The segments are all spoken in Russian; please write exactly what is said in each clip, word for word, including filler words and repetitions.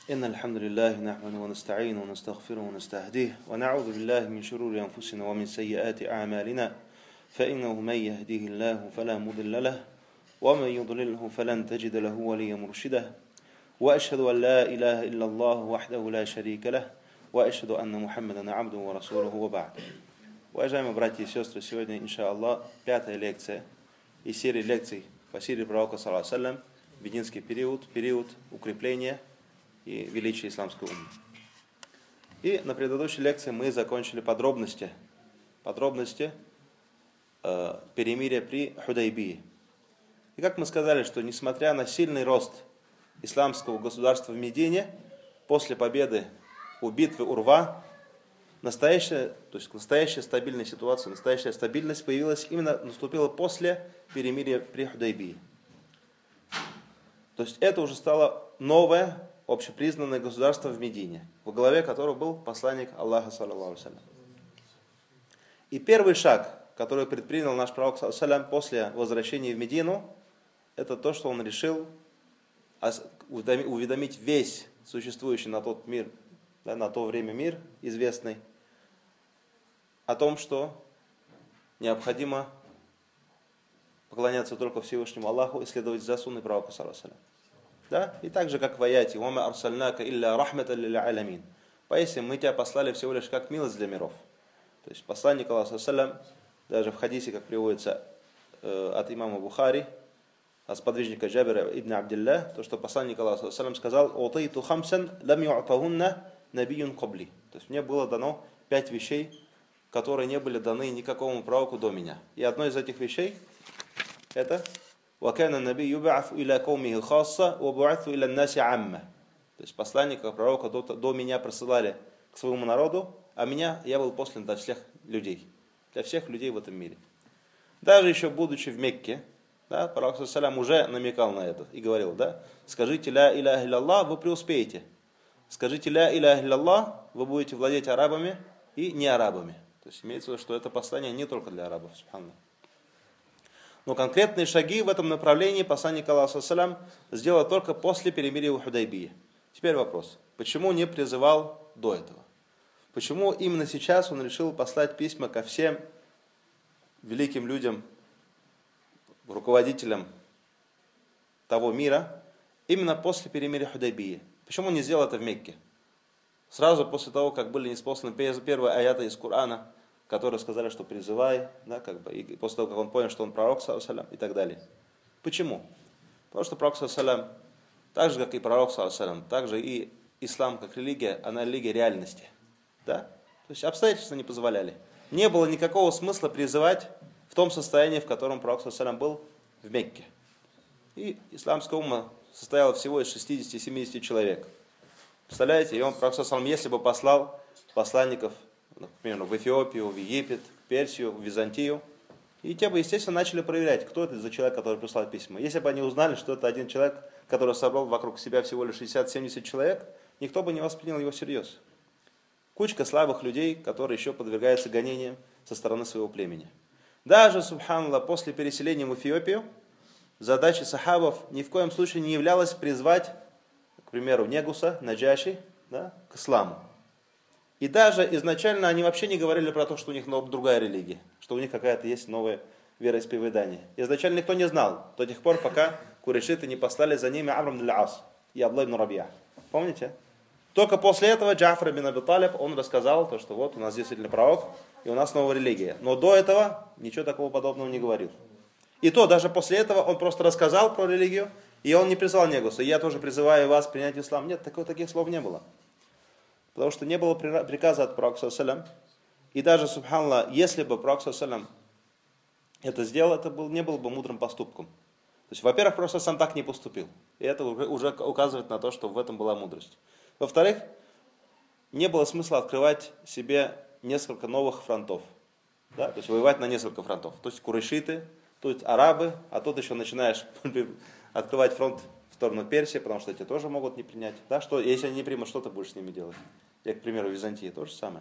إن الحمد لله نحمده ونستعينه ونستغفره ونستهديه ونعوذ بالله من شرور أنفسنا ومن سيئات أعمالنا فإنه من يهديه الله فلا مضل له ومن يضلله فلن تجد له وليا مرشدا وأشهد أن لا إله إلا الله وحده لا شريك له وأشهد أن محمدا عبده ورسوله وبعد. Уважаемые братья и сестры, сегодня, иншаллах, пятая лекция из серии лекций по сире пророка, саллаллаху алейхи ва саллям, Мединский период, период укрепления и величия исламской уммы. И на предыдущей лекции мы закончили подробности, подробности э, перемирия при Худайбии. И как мы сказали, что несмотря на сильный рост исламского государства в Медине, после победы у битвы Урва, настоящая, то есть настоящая стабильная ситуация, настоящая стабильность появилась именно, наступила после перемирия при Худайбии. То есть это уже стало новое, общепризнанное государство в Медине, во главе которого был посланник Аллаха, саллаллаху алейхи ва саллям. И первый шаг, который предпринял наш пророк, саллаллаху алейхи ва саллям, после возвращения в Медину, это то, что он решил уведомить весь существующий на тот мир, да, на то время мир известный, о том, что необходимо поклоняться только Всевышнему Аллаху и следовать за сунной пророка, саллаллаху алейхи ва саллям. Да? И также, как в аяте, «Вама арсальнака илля рахматан лил алямин». Поясни, мы тебя послали всего лишь как милость для миров. То есть посланник Аллаха, саллям, даже в хадисе, как приводится э, от имама Бухари, от сподвижника Джабира ибн Абдилля, то, что посланник Аллаха, саллям, сказал: «Утайту хамсан лам ю'тахунна набиюн кабли». То есть мне было дано пять вещей, которые не были даны никакому пророку до меня. И одно из этих вещей это وَكَانَ النَّبِيُّ يُبْعَثُ إِلَى قَوْمِهِ خَاصَّةً وَبُعِثُ إِلَى النَّاسِ عَامَّةً. То есть посланника, пророка до, до меня присылали к своему народу, а меня я был послан для всех людей, для всех людей в этом мире. Даже еще будучи в Мекке, да, пророк саллям уже намекал на это и говорил: да, скажите ля иляха илляллах, вы преуспеете. Скажите ля иляха илляллах, вы будете владеть арабами и не арабами. То есть имеется в виду, что это послание не только для арабов, субханаллах. Но конкретные шаги в этом направлении посланник Аллаха саллям сделал только после перемирия у Худайбии. Теперь вопрос: почему не призывал до этого? Почему именно сейчас он решил послать письма ко всем великим людям, руководителям того мира, именно после перемирия Худайбии? Почему он не сделал это в Мекке? Сразу после того, как были ниспосланы первые аяты из Корана, которые сказали, что призывай, да, как бы, и после того, как он понял, что он пророк, саллаллаху алейхи ва саллям, и так далее. Почему? Потому что пророк, саллаллаху алейхи ва саллям, так же, как и пророк, саллаллаху алейхи ва саллям, так же и ислам, как религия, она религия реальности. Да? То есть обстоятельства не позволяли. Не было никакого смысла призывать в том состоянии, в котором пророк, саллаллаху алейхи ва саллям, был в Мекке. И исламская умма состояла всего из шестидесяти-семидесяти человек. Представляете, и он, пророк, саллаллаху алейхи ва саллям, если бы послал посланников, например, в Эфиопию, в Египет, в Персию, в Византию, и те бы, естественно, начали проверять, кто это за человек, который прислал письма. Если бы они узнали, что это один человек, который собрал вокруг себя всего лишь шестьдесят-семьдесят человек, никто бы не воспринял его всерьез. Кучка слабых людей, которые еще подвергаются гонениям со стороны своего племени. Даже, субханаллах, после переселения в Эфиопию задачей сахабов ни в коем случае не являлось призвать, к примеру, Негуса, Наджаши, да, к исламу. И даже изначально они вообще не говорили про то, что у них другая религия, что у них какая-то есть новое вероисповедание. Изначально никто не знал, до тех пор, пока курайшиты не послали за ними Амр ибн аль-Ас и Абдулла ибн Рабиа. Помните? Только после этого Джафар ибн Аби Талиб, он рассказал, то, что вот у нас действительно пророк, и у нас новая религия. Но до этого ничего такого подобного не говорил. И то, даже после этого он просто рассказал про религию, и он не призвал Негуса: я тоже призываю вас принять ислам. Нет, такого, таких слов не было. Потому что не было приказа от пророка, саллаллаху алейхи ва саллям. И даже, субханаллах, если бы пророк, саллаллаху алейхи ва саллям, это сделал, это был, не был бы мудрым поступком. То есть, во-первых, пророк сам так не поступил. И это уже, уже указывает на то, что в этом была мудрость. Во-вторых, не было смысла открывать себе несколько новых фронтов. Да? То есть воевать на несколько фронтов. То есть курайшиты, тут арабы, а тут еще начинаешь открывать фронт в сторону Персии, потому что эти тоже могут не принять. Да? Что, если они не примут, что ты будешь с ними делать? Я, к примеру, в Византии то же самое.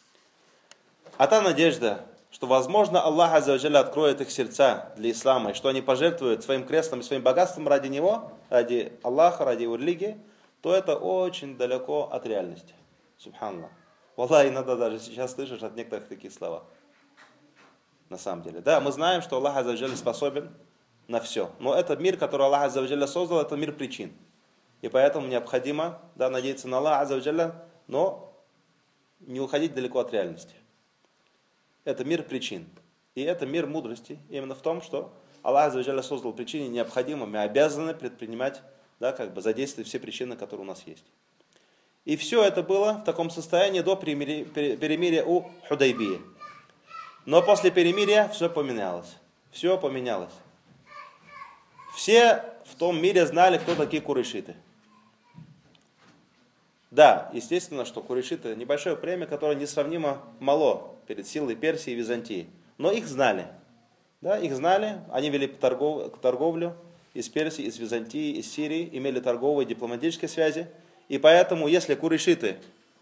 А та надежда, что, возможно, Аллах азза ва джалля откроет их сердца для ислама, и что они пожертвуют своим креслом и своим богатством ради него, ради Аллаха, ради его религии, то это очень далеко от реальности. Субханаллах. Валлах, иногда даже сейчас слышишь от некоторых такие слова. На самом деле. Да, мы знаем, что Аллах Азза ва Джалля способен на все. Но этот мир, который Аллах Азза ва Джалля создал, это мир причин. И поэтому необходимо, да, надеяться на Аллаха Азза ва Джалля, но не уходить далеко от реальности. Это мир причин. И это мир мудрости. Именно в том, что Аллах Азза ва Джалля создал причины, необходимо, мы обязаны предпринимать, да, как бы задействовать все причины, которые у нас есть. И все это было в таком состоянии до перемирия, перемирия у Худайбии. Но после перемирия все поменялось. Все поменялось. Все в том мире знали, кто такие курайшиты. Да, естественно, что курайшиты небольшое племя, которое несравнимо мало перед силой Персии и Византии. Но их знали. Да, их знали, они вели торгов, торговлю из Персии, из Византии, из Сирии, имели торговые и дипломатические связи. И поэтому, если курайшиты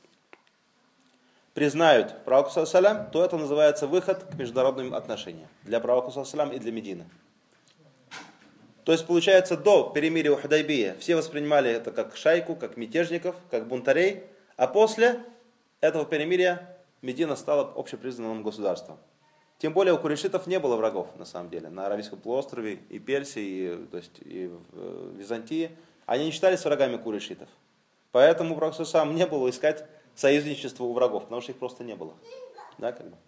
признают пророка саллаллаху алейхи ва саллям, то это называется выход к международным отношениям для пророка саллаллаху алейхи ва саллям и для Медины. То есть, получается, до перемирия у Худайбии все воспринимали это как шайку, как мятежников, как бунтарей, а после этого перемирия Медина стала общепризнанным государством. Тем более у курайшитов не было врагов, на самом деле, на Аравийском полуострове, и Персии, и, то есть, и в Византии. Они не считались врагами курайшитов. Поэтому пророк сам не было искать союзничество у врагов, потому что их просто не было. Да, как бы.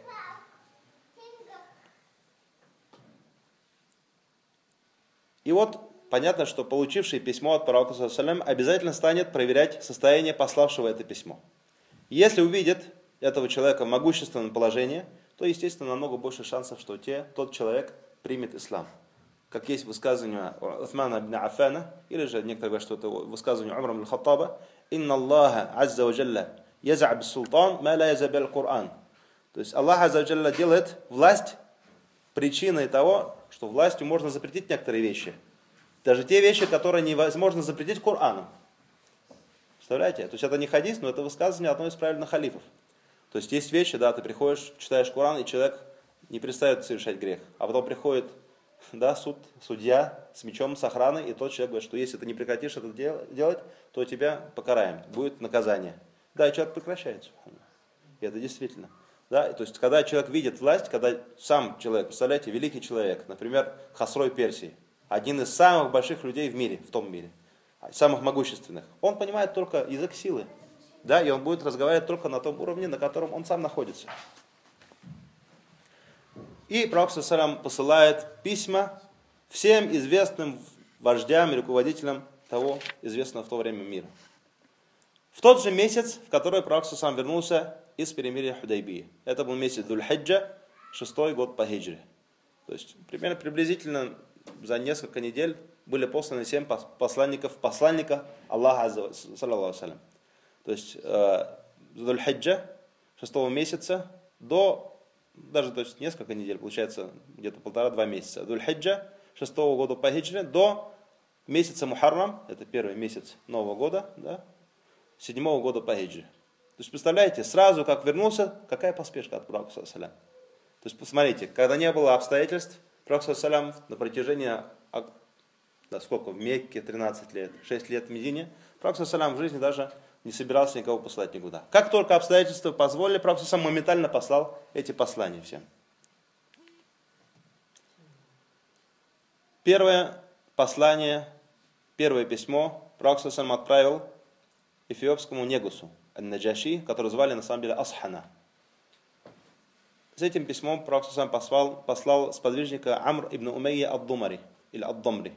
И вот понятно, что получивший письмо от пророка саллаллаху алейхи ва саллям обязательно станет проверять состояние пославшего это письмо. Если увидит этого человека в могущественном положении, то, естественно, намного больше шансов, что те, тот человек примет ислам. Как есть высказывание Усмана ибн Аффана, или же некоторые говорят, что это высказывание Умара ибн Хаттаба: «Инна Аллаха азза ва джалля яза бис султан ма ла яза бил Кур'ан». То есть Аллах азза ва джалля делает власть причиной того, что властью можно запретить некоторые вещи. Даже те вещи, которые невозможно запретить Кораном. Представляете? То есть это не хадис, но это высказывание одного из правильных халифов. То есть есть вещи, да, ты приходишь, читаешь Коран, и человек не перестает совершать грех. А потом приходит, да, суд, судья с мечом, с охраной, и тот человек говорит, что если ты не прекратишь это делать, то тебя покараем, будет наказание. Да, и человек прекращает. И это действительно. Да, то есть, когда человек видит власть, когда сам человек, представляете, великий человек, например, Хосрой Персии, один из самых больших людей в мире, в том мире, самых могущественных, он понимает только язык силы, да, и он будет разговаривать только на том уровне, на котором он сам находится. И пророк саллаллаху алейхи ва саллям посылает письма всем известным вождям и руководителям того известного в то время мира. В тот же месяц, в который пророк саллаллаху алейхи ва саллям вернулся из перемирия Худайбии. Это был месяц Дуль-Хиджа, шестой год по хиджре. То есть, примерно приблизительно за несколько недель были посланы семь посланников, посланника Аллаха, саллаллаху алейхи ва саллям. То есть, э, Дуль-Хиджа, шестого месяца, до, даже то есть, несколько недель, получается, где-то полтора-два месяца. Дуль-Хиджа, шестого года по хиджре, до месяца Мухаррам, это первый месяц Нового года, да, седьмого года по хиджре. То есть, представляете, сразу как вернулся, какая поспешка от пророка саллаллаху алейхи ва саллям. То есть, посмотрите, когда не было обстоятельств, пророк саллаллаху алейхи ва саллям на протяжении, да, сколько, в Мекке, тринадцать лет, шесть лет в Медине, пророк саллаллаху алейхи ва саллям в жизни даже не собирался никого посылать никуда. Как только обстоятельства позволили, пророк саллаллаху алейхи ва саллям моментально послал эти послания всем. Первое послание, первое письмо пророк саллаллаху алейхи ва саллям отправил эфиопскому негусу Ан-Наджаши, который звали на самом деле Асхана. С этим письмом пророк саллаллаху алейхи ва саллям послал, послал сподвижника Амр ибн Умейя ад-Думари, или ад-Дамри.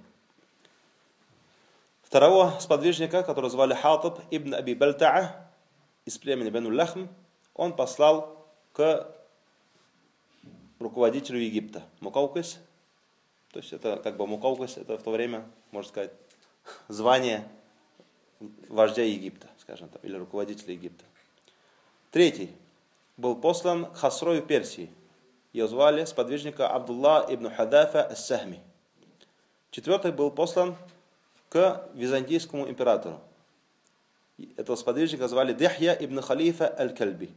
Второго сподвижника, которого звали Хатиб ибн Аби Бальта'а, из племени Бану Лахм, он послал к руководителю Египта, Мукаукис. То есть это как бы Мукаукис, это в то время, можно сказать, звание вождя Египта, скажем так, или руководителя Египта. Третий был послан к Хосрою Персии. Ее звали сподвижника Абдулла ибн Хадафа ас-Сахми. Четвертый был послан к византийскому императору. Этого сподвижника звали Дихья ибн Халифа аль-Кальби.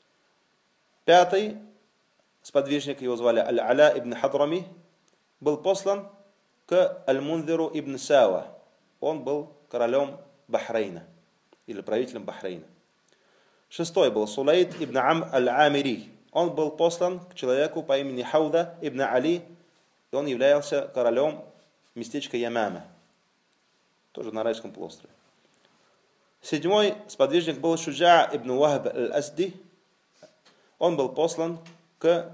Пятый сподвижник, его звали Аль-Аля ибн Хадрами, был послан к Аль-Мунзиру ибн Сава. Он был королем Бахрейна, или правителем Бахрейна. Шестой был Сулейд ибн Ам аль-Амири. Он был послан к человеку по имени Хауда ибн Али, и он являлся королем местечка Ямама, тоже на Арабском полуострове. Седьмой сподвижник был Шуджа ибн Вахб аль-Асди. Он был послан к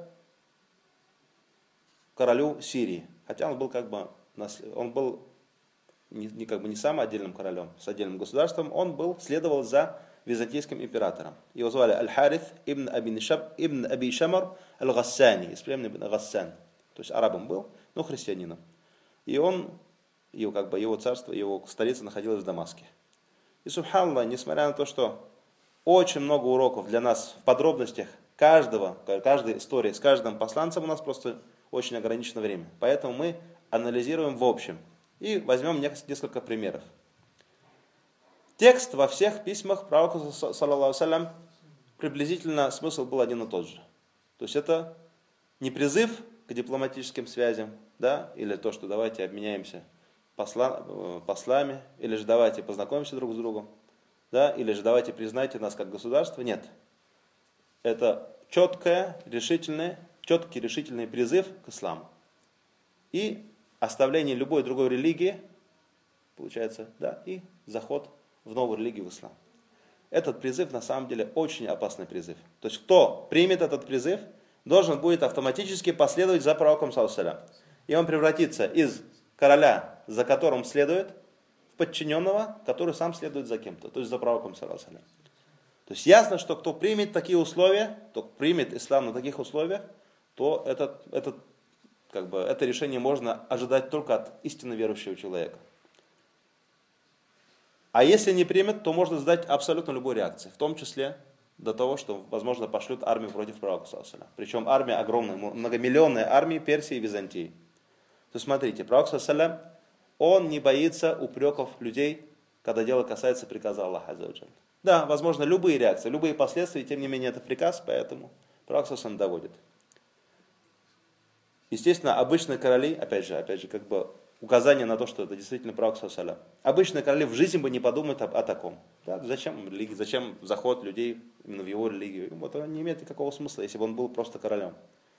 королю Сирии, хотя он был как бы он был не, не как бы не самым отдельным королем, с отдельным государством, он был следовал за византийским императором. Его звали Аль-Харith ибн Аби Шаб, ибн Аби Шамар аль-Гассани, из племени ибн Гассан, то есть арабом был, но христианином. И он, его, как бы, его царство, его столица находилась в Дамаске. И субханаллах, несмотря на то, что очень много уроков для нас в подробностях каждого, каждой истории с каждым посланцем, у нас просто очень ограничено время. Поэтому мы анализируем в общем и возьмем несколько примеров. Текст во всех письмах пророка, саллаллаху алейхи, приблизительно смысл был один и тот же. То есть это не призыв к дипломатическим связям, да, или то, что давайте обменяемся посла, послами, или же давайте познакомимся друг с другом, да, или же давайте признайте нас как государство. Нет. Это четкое, решительное, четкий решительный призыв к исламу. И оставление любой другой религии, получается, да, и заход в новую религию, в ислам. Этот призыв на самом деле очень опасный призыв. То есть кто примет этот призыв, должен будет автоматически последовать за пророком, саллаллаху алейхи ва саллям. И он превратится из короля, за которым следует, в подчиненного, который сам следует за кем-то, то есть за пророком, саллаллаху алейхи ва саллям. То есть ясно, что кто примет такие условия, кто примет ислам на таких условиях, то этот, этот, как бы, это решение можно ожидать только от истинно верующего человека. А если не примет, то можно ждать абсолютно любой реакции, в том числе до того, что, возможно, пошлют армию против пророка, саллаллаху алейхи ва саллям. Причем армия огромная, многомиллионная армия Персии и Византии. То есть смотрите, пророк, саллаллаху алейхи ва саллям, он не боится упреков людей, когда дело касается приказа Аллаха азза ва джалля. Да, возможно, любые реакции, любые последствия, тем не менее, это приказ, поэтому пророк, саллаллаху алейхи ва саллям, доводит. Естественно, обычные короли, опять же, опять же, как бы указание на то, что это действительно пророк, саллаллаху алейхи ва саллям. Обычные короли в жизни бы не подумают о, о таком. Да, зачем религия, зачем заход людей именно в его религию? Вот это не имеет никакого смысла, если бы он был просто королем.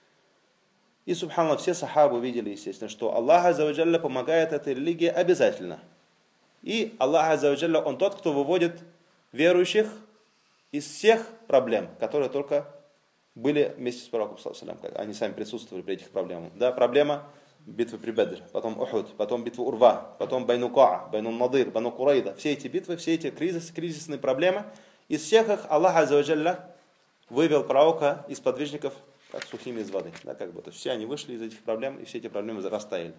И, субханаллах, все сахабы видели, естественно, что Аллах азза ва джалля помогает этой религии обязательно. И Аллах азза ва джалля, он тот, кто выводит верующих из всех проблем, которые только были вместе с пророком, саллаллаху алейхи ва саллям. Они сами присутствовали при этих проблемах. Да, проблема битвы при Бедр, потом Ухуд, потом битва Урва, потом Байну Каа, Байну Надир, Байну Курайда. Все эти битвы, все эти кризис, кризисные проблемы, из всех их Аллах азза ва джалля вывел пророка из подвижников как сухими из воды. Да, как бы, то есть все они вышли из этих проблем, и все эти проблемы растаяли.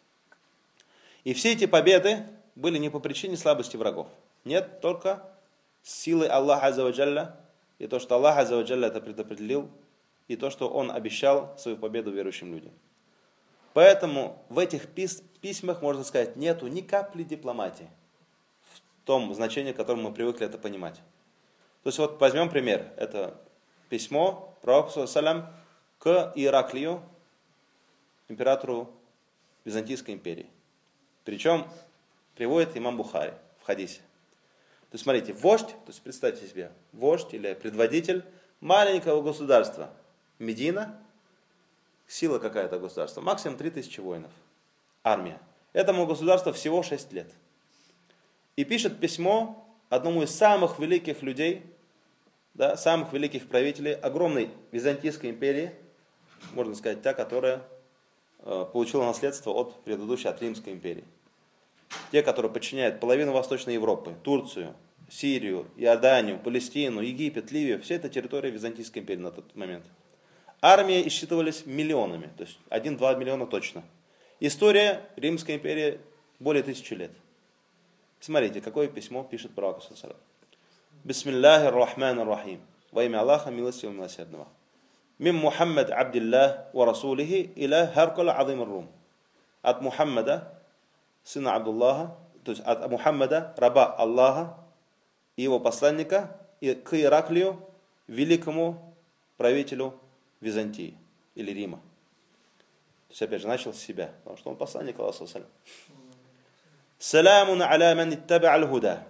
И все эти победы были не по причине слабости врагов. Нет, только силой Аллаха азза ва джалля, и то, что Аллах азза ва джалля это предопределил, и то, что Он обещал свою победу верующим людям. Поэтому в этих пис- письмах, можно сказать, нету ни капли дипломатии, в том значении, в котором мы привыкли это понимать. То есть вот возьмем пример. Это письмо пророка, саллаллаху алейхи ва саллям, к Ираклию, императору Византийской империи. Причем приводит имам Бухари в хадисе. То есть смотрите, вождь, то есть представьте себе, вождь или предводитель маленького государства Медина, сила какая-то государства, максимум три тысячи воинов, армия. Этому государству всего шесть лет. И пишет письмо одному из самых великих людей, да, самых великих правителей огромной Византийской империи, можно сказать, та, которая э, получила наследство от предыдущей, от Римской империи. Те, которые подчиняют половину Восточной Европы, Турцию, Сирию, Иорданию, Палестину, Египет, Ливию, все это территория Византийской империи на тот момент. Армии исчитывались миллионами, то есть один-два миллиона точно. История Римской империи более тысячи лет. Смотрите, какое письмо пишет пророк, саллаллаху алейхи ва саллям. Бисмиллахи р-Рахмани р-Рахим. Во имя Аллаха, милостивого и милосердного. Мим Мухаммад Абдиллах ва Расулихи иля Харкала Азим ар-Рум. От Мухаммада, сына Абдуллаха, то есть от Мухаммада, раба Аллаха и его посланника, и к Ираклию, великому правителю Византии или Рима. То есть опять же начал с себя, потому что он посланник Аллаха. Саламун аля ман иттаба аль-худа.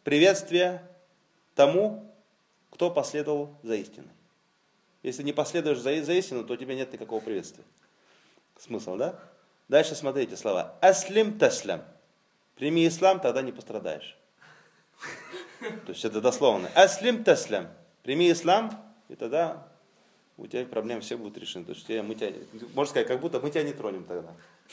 приветствие тому, кто последовал за истиной. Если не последуешь за, за истину, то у тебя нет никакого приветствия. Смысл, да? Дальше смотрите слова. Аслим таслям. Прими ислам, тогда не пострадаешь. То есть это дословно. Аслим таслям. Прими ислам, и тогда у тебя проблемы все будут решены. То есть мы тебя, можно сказать, как будто мы тебя не тронем тогда.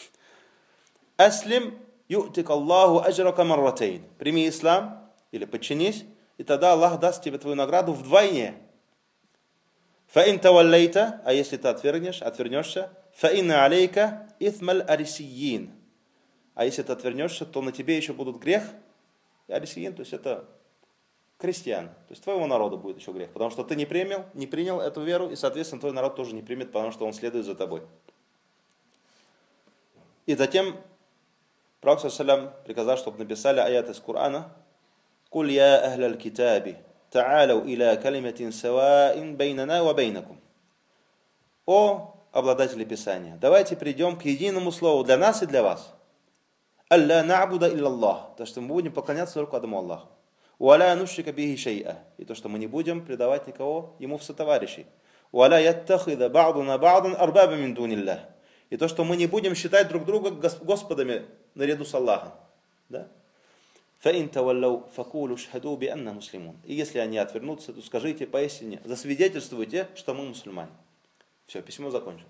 Аслим ю'тик Аллаху аджрака марратейн. Прими ислам, или подчинись, и тогда Аллах даст тебе твою награду вдвойне. Фаин таваллейта, а если ты отвергнешь, отвернешься, фаинна алейка ithмаль арисиин. А если ты отвернешься, то на тебе еще будут грех. Арисиин, то есть это крестьян. То есть твоего народа будет еще грех. Потому что ты не принял, не принял эту веру, и, соответственно, твой народ тоже не примет, потому что он следует за тобой. И затем Пророк саллям приказал, чтобы написали аят из Корана. «Куль я ахляль китаби, та'аляу иля калиматин саваин бейнана ва бейнакум». О обладатели Писания, давайте придем к единому слову для нас и для вас. «Алла на'буда илля Аллах», то, что мы будем поклоняться только одному Аллаху. «Уаля нушрика бихи шей'a», и то, что мы не будем предавать никого ему в сотоварищей. «Уаля яттахида ба'дуна ба'дан арбаба мин дуниллах», и то, что мы не будем считать друг друга господами наряду с Аллахом. Да? «Фаин таваллау факулу шхаду би анна муслимун». И если они отвернутся, то скажите поистине, засвидетельствуйте, что мы мусульмане. Все, письмо закончилось.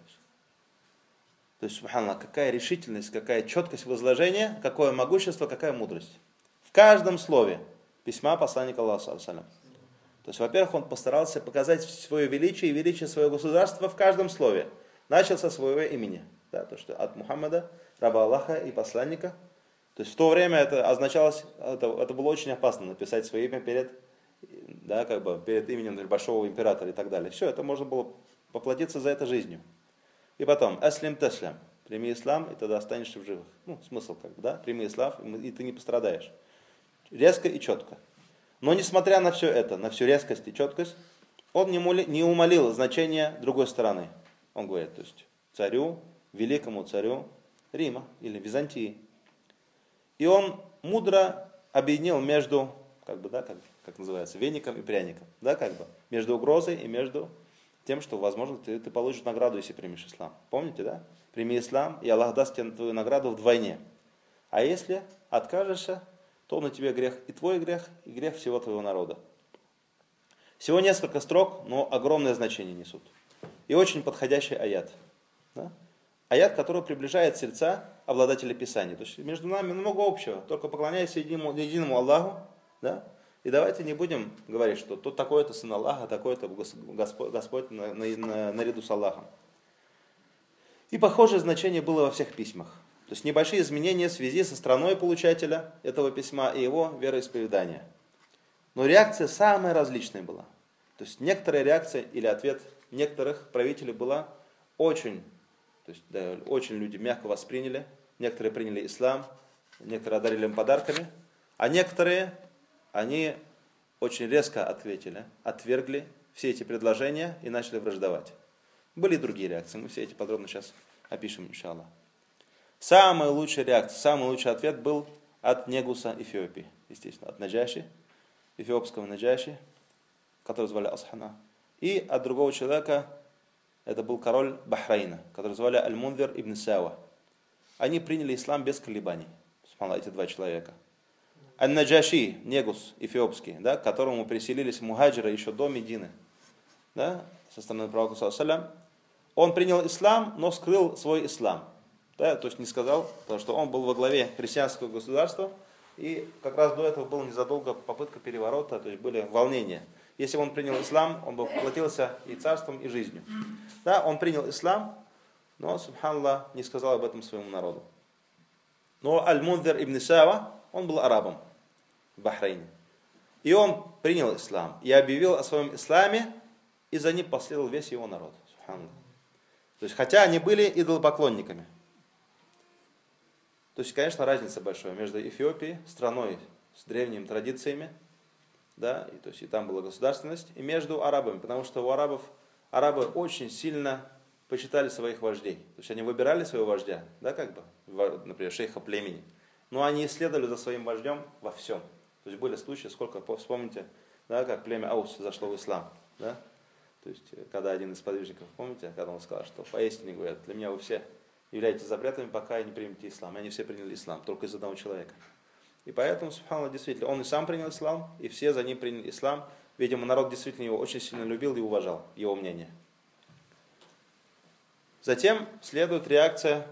То есть, субханаллах, какая решительность, какая четкость возложения, какое могущество, какая мудрость. В каждом слове письма посланника Аллаха. То есть, во-первых, он постарался показать свое величие и величие своего государства в каждом слове. Начал со своего имени. Да, то, что от Мухаммада, раба Аллаха и посланника. То есть в то время это означалось, это, это было очень опасно, написать свое имя перед, да, как бы, перед именем большого императора и так далее. Все, это можно было поплатиться за это жизнью. И потом, аслим таслям, прими ислам, и тогда останешься в живых. Ну, смысл как бы, да, прими ислам, и ты не пострадаешь. Резко и четко. Но несмотря на все это, на всю резкость и четкость, он не умалил значение другой стороны. Он говорит, то есть царю, великому царю Рима или Византии. И он мудро объединил между, как бы, да, как, как называется, веником и пряником, да, как бы, между угрозой и между тем, что, возможно, ты, ты получишь награду, если примешь ислам. Помните, да? Прими ислам, и Аллах даст тебе твою награду вдвойне. А если откажешься, то на тебе грех и твой грех, и грех всего твоего народа. Всего несколько строк, но огромное значение несут. И очень подходящий аят. Да? Аят, который приближает сердца обладателей Писания. То есть между нами много общего. Только поклоняйся единому, единому Аллаху. Да? И давайте не будем говорить, что тут такой-то сын Аллаха, такой-то Господь, Господь на, на, на, наряду с Аллахом. И похожее значение было во всех письмах. То есть небольшие изменения в связи со страной получателя этого письма и его вероисповедания. Но реакция самая различная была. То есть некоторая реакция или ответ некоторых правителей была очень, то есть, да, очень люди мягко восприняли. Некоторые приняли ислам, некоторые одарили им подарками, а некоторые, они очень резко ответили, отвергли все эти предложения и начали враждовать. Были и другие реакции, мы все эти подробно сейчас опишем, иншаллах. Самая лучшая реакция, самый лучший ответ был от Негуса Эфиопии, естественно, от Наджаши, эфиопского Наджаши, который звали Асхана. И от другого человека, это был король Бахрейна, который звали Аль-Мунзир ибн Сава. Они приняли ислам без колебаний, эти два человека. Аль-Наджаши, Негус эфиопский, да, к которому переселились мухаджиры еще до Медины, да, со стороны пророка саллаллаху, он принял ислам, но скрыл свой ислам. Да, то есть не сказал, потому что он был во главе христианского государства, и как раз до этого была незадолго попытка переворота, то есть были волнения. Если бы он принял ислам, он бы поплатился и царством, и жизнью. Да, он принял ислам, но, субханаллах, не сказал об этом своему народу. Но Аль-Мунзир ибн Сава, он был арабом в Бахрейне. И он принял ислам и объявил о своем исламе, и за ним последовал весь его народ. Субханаллах. То есть, хотя они были идолопоклонниками. То есть, конечно, разница большая между Эфиопией, страной с древними традициями, да, и, то есть, и там была государственность, и между арабами, потому что у арабов, арабы очень сильно почитали своих вождей. То есть, они выбирали своего вождя, да, как бы, например, шейха племени, но они исследовали за своим вождем во всем. То есть были случаи, сколько, вспомните, да, как племя Аус зашло в ислам. Да? То есть, когда один из подвижников, помните, когда он сказал, что поистине, говорят, для меня вы все являетесь запретами, пока не примете ислам. И они все приняли ислам, только из одного человека. И поэтому, субханаллах, действительно, он и сам принял ислам, и все за ним приняли ислам. Видимо, народ действительно его очень сильно любил и уважал, его мнение. Затем следует реакция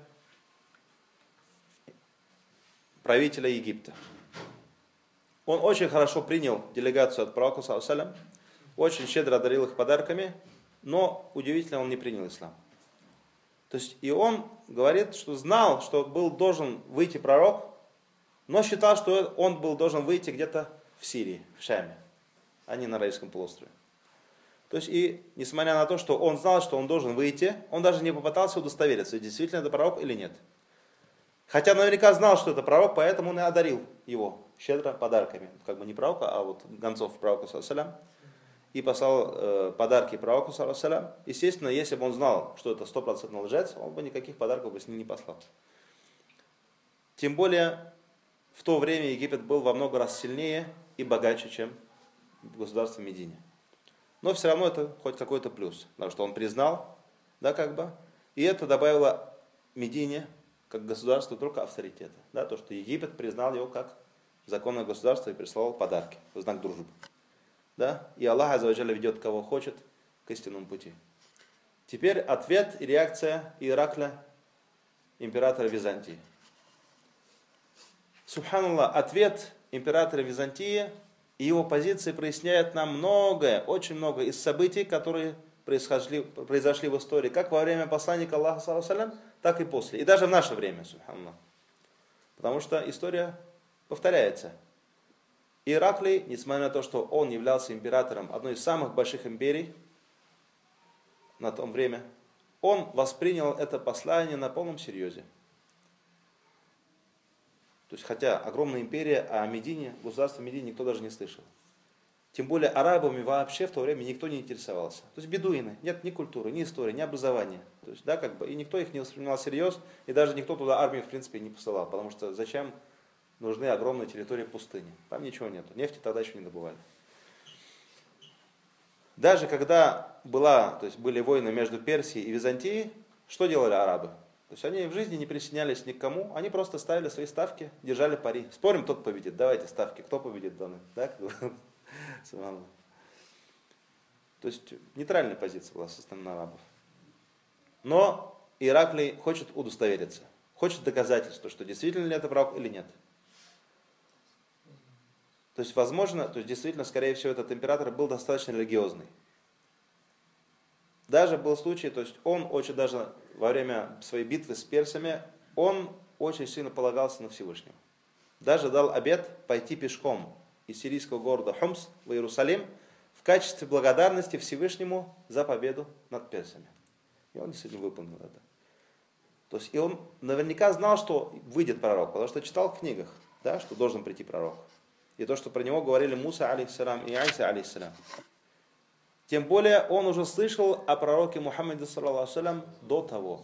правителя Египта. Он очень хорошо принял делегацию от пророка, саллаллаху алейхи ва саллям, очень щедро одарил их подарками, но удивительно, он не принял ислам. То есть и он говорит, что знал, что был должен выйти пророк, но считал, что он был должен выйти где-то в Сирии, в Шаме, а не на Аравийском полуострове. То есть и несмотря на то, что он знал, что он должен выйти, он даже не попытался удостовериться, действительно это пророк или нет. Хотя наверняка знал, что это пророк, поэтому он и одарил его щедро подарками. Как бы не пророка, а вот гонцов пророка, саллаллаху алейхи ва саллям. И послал э, подарки пророку, саллаллаху алейхи ва саллям. Естественно, если бы он знал, что это стопроцентный лжец, он бы никаких подарков бы с ним не послал. Тем более, в то время Египет был во много раз сильнее и богаче, чем государство Медине. Но все равно это хоть какой-то плюс, потому что он признал, да, как бы, и это добавило Медине, как государству, только авторитета. Да, то, что Египет признал его как законное государство и прислал подарки в знак дружбы. Да? И Аллах азза ва джалля ведет кого хочет к истинному пути. Теперь ответ и реакция Иракля, императора Византии. Субханаллах, ответ императора Византии и его позиции проясняет нам многое, очень много из событий, которые произошли, произошли в истории, как во время посланника Аллаха, саллаллаху алейхи ва саллям, так и после. И даже в наше время, субханаллах. Потому что история повторяется. Ираклий, несмотря на то, что он являлся императором одной из самых больших империй на то время, он воспринял это послание на полном серьезе. То есть, хотя огромная империя, а о Медине, государство Медине никто даже не слышал. Тем более арабами вообще в то время никто не интересовался. То есть бедуины, нет ни культуры, ни истории, ни образования. То есть, да, как бы, и никто их не воспринимал всерьез, и даже никто туда армию в принципе не посылал, потому что зачем нужны огромные территории пустыни? Там ничего нету, нефти тогда еще не добывали. Даже когда была, то есть были войны между Персией и Византией, что делали арабы? То есть они в жизни не присоединялись ни к кому, они просто ставили свои ставки, держали пари. Спорим, тот победит, давайте ставки, кто победит данный. Да? То есть нейтральная позиция была со стороны арабов. Но Ираклий хочет удостовериться, хочет доказательства, что действительно ли это пророк или нет. То есть, возможно, то есть действительно, скорее всего, этот император был достаточно религиозный. Даже был случай, то есть он очень даже во время своей битвы с персами, он очень сильно полагался на Всевышнего. Даже дал обет пойти пешком из сирийского города Хумс в Иерусалим в качестве благодарности Всевышнему за победу над персами. И он действительно выполнил это. То есть, и он наверняка знал, что выйдет пророк, потому что читал в книгах, да, что должен прийти пророк. И то, что про него говорили Муса, алейхиссалям, и Айса, алейхиссалям. Тем более, он уже слышал о пророке Мухаммаде, саллаллаху алейхи ва саллям, до того.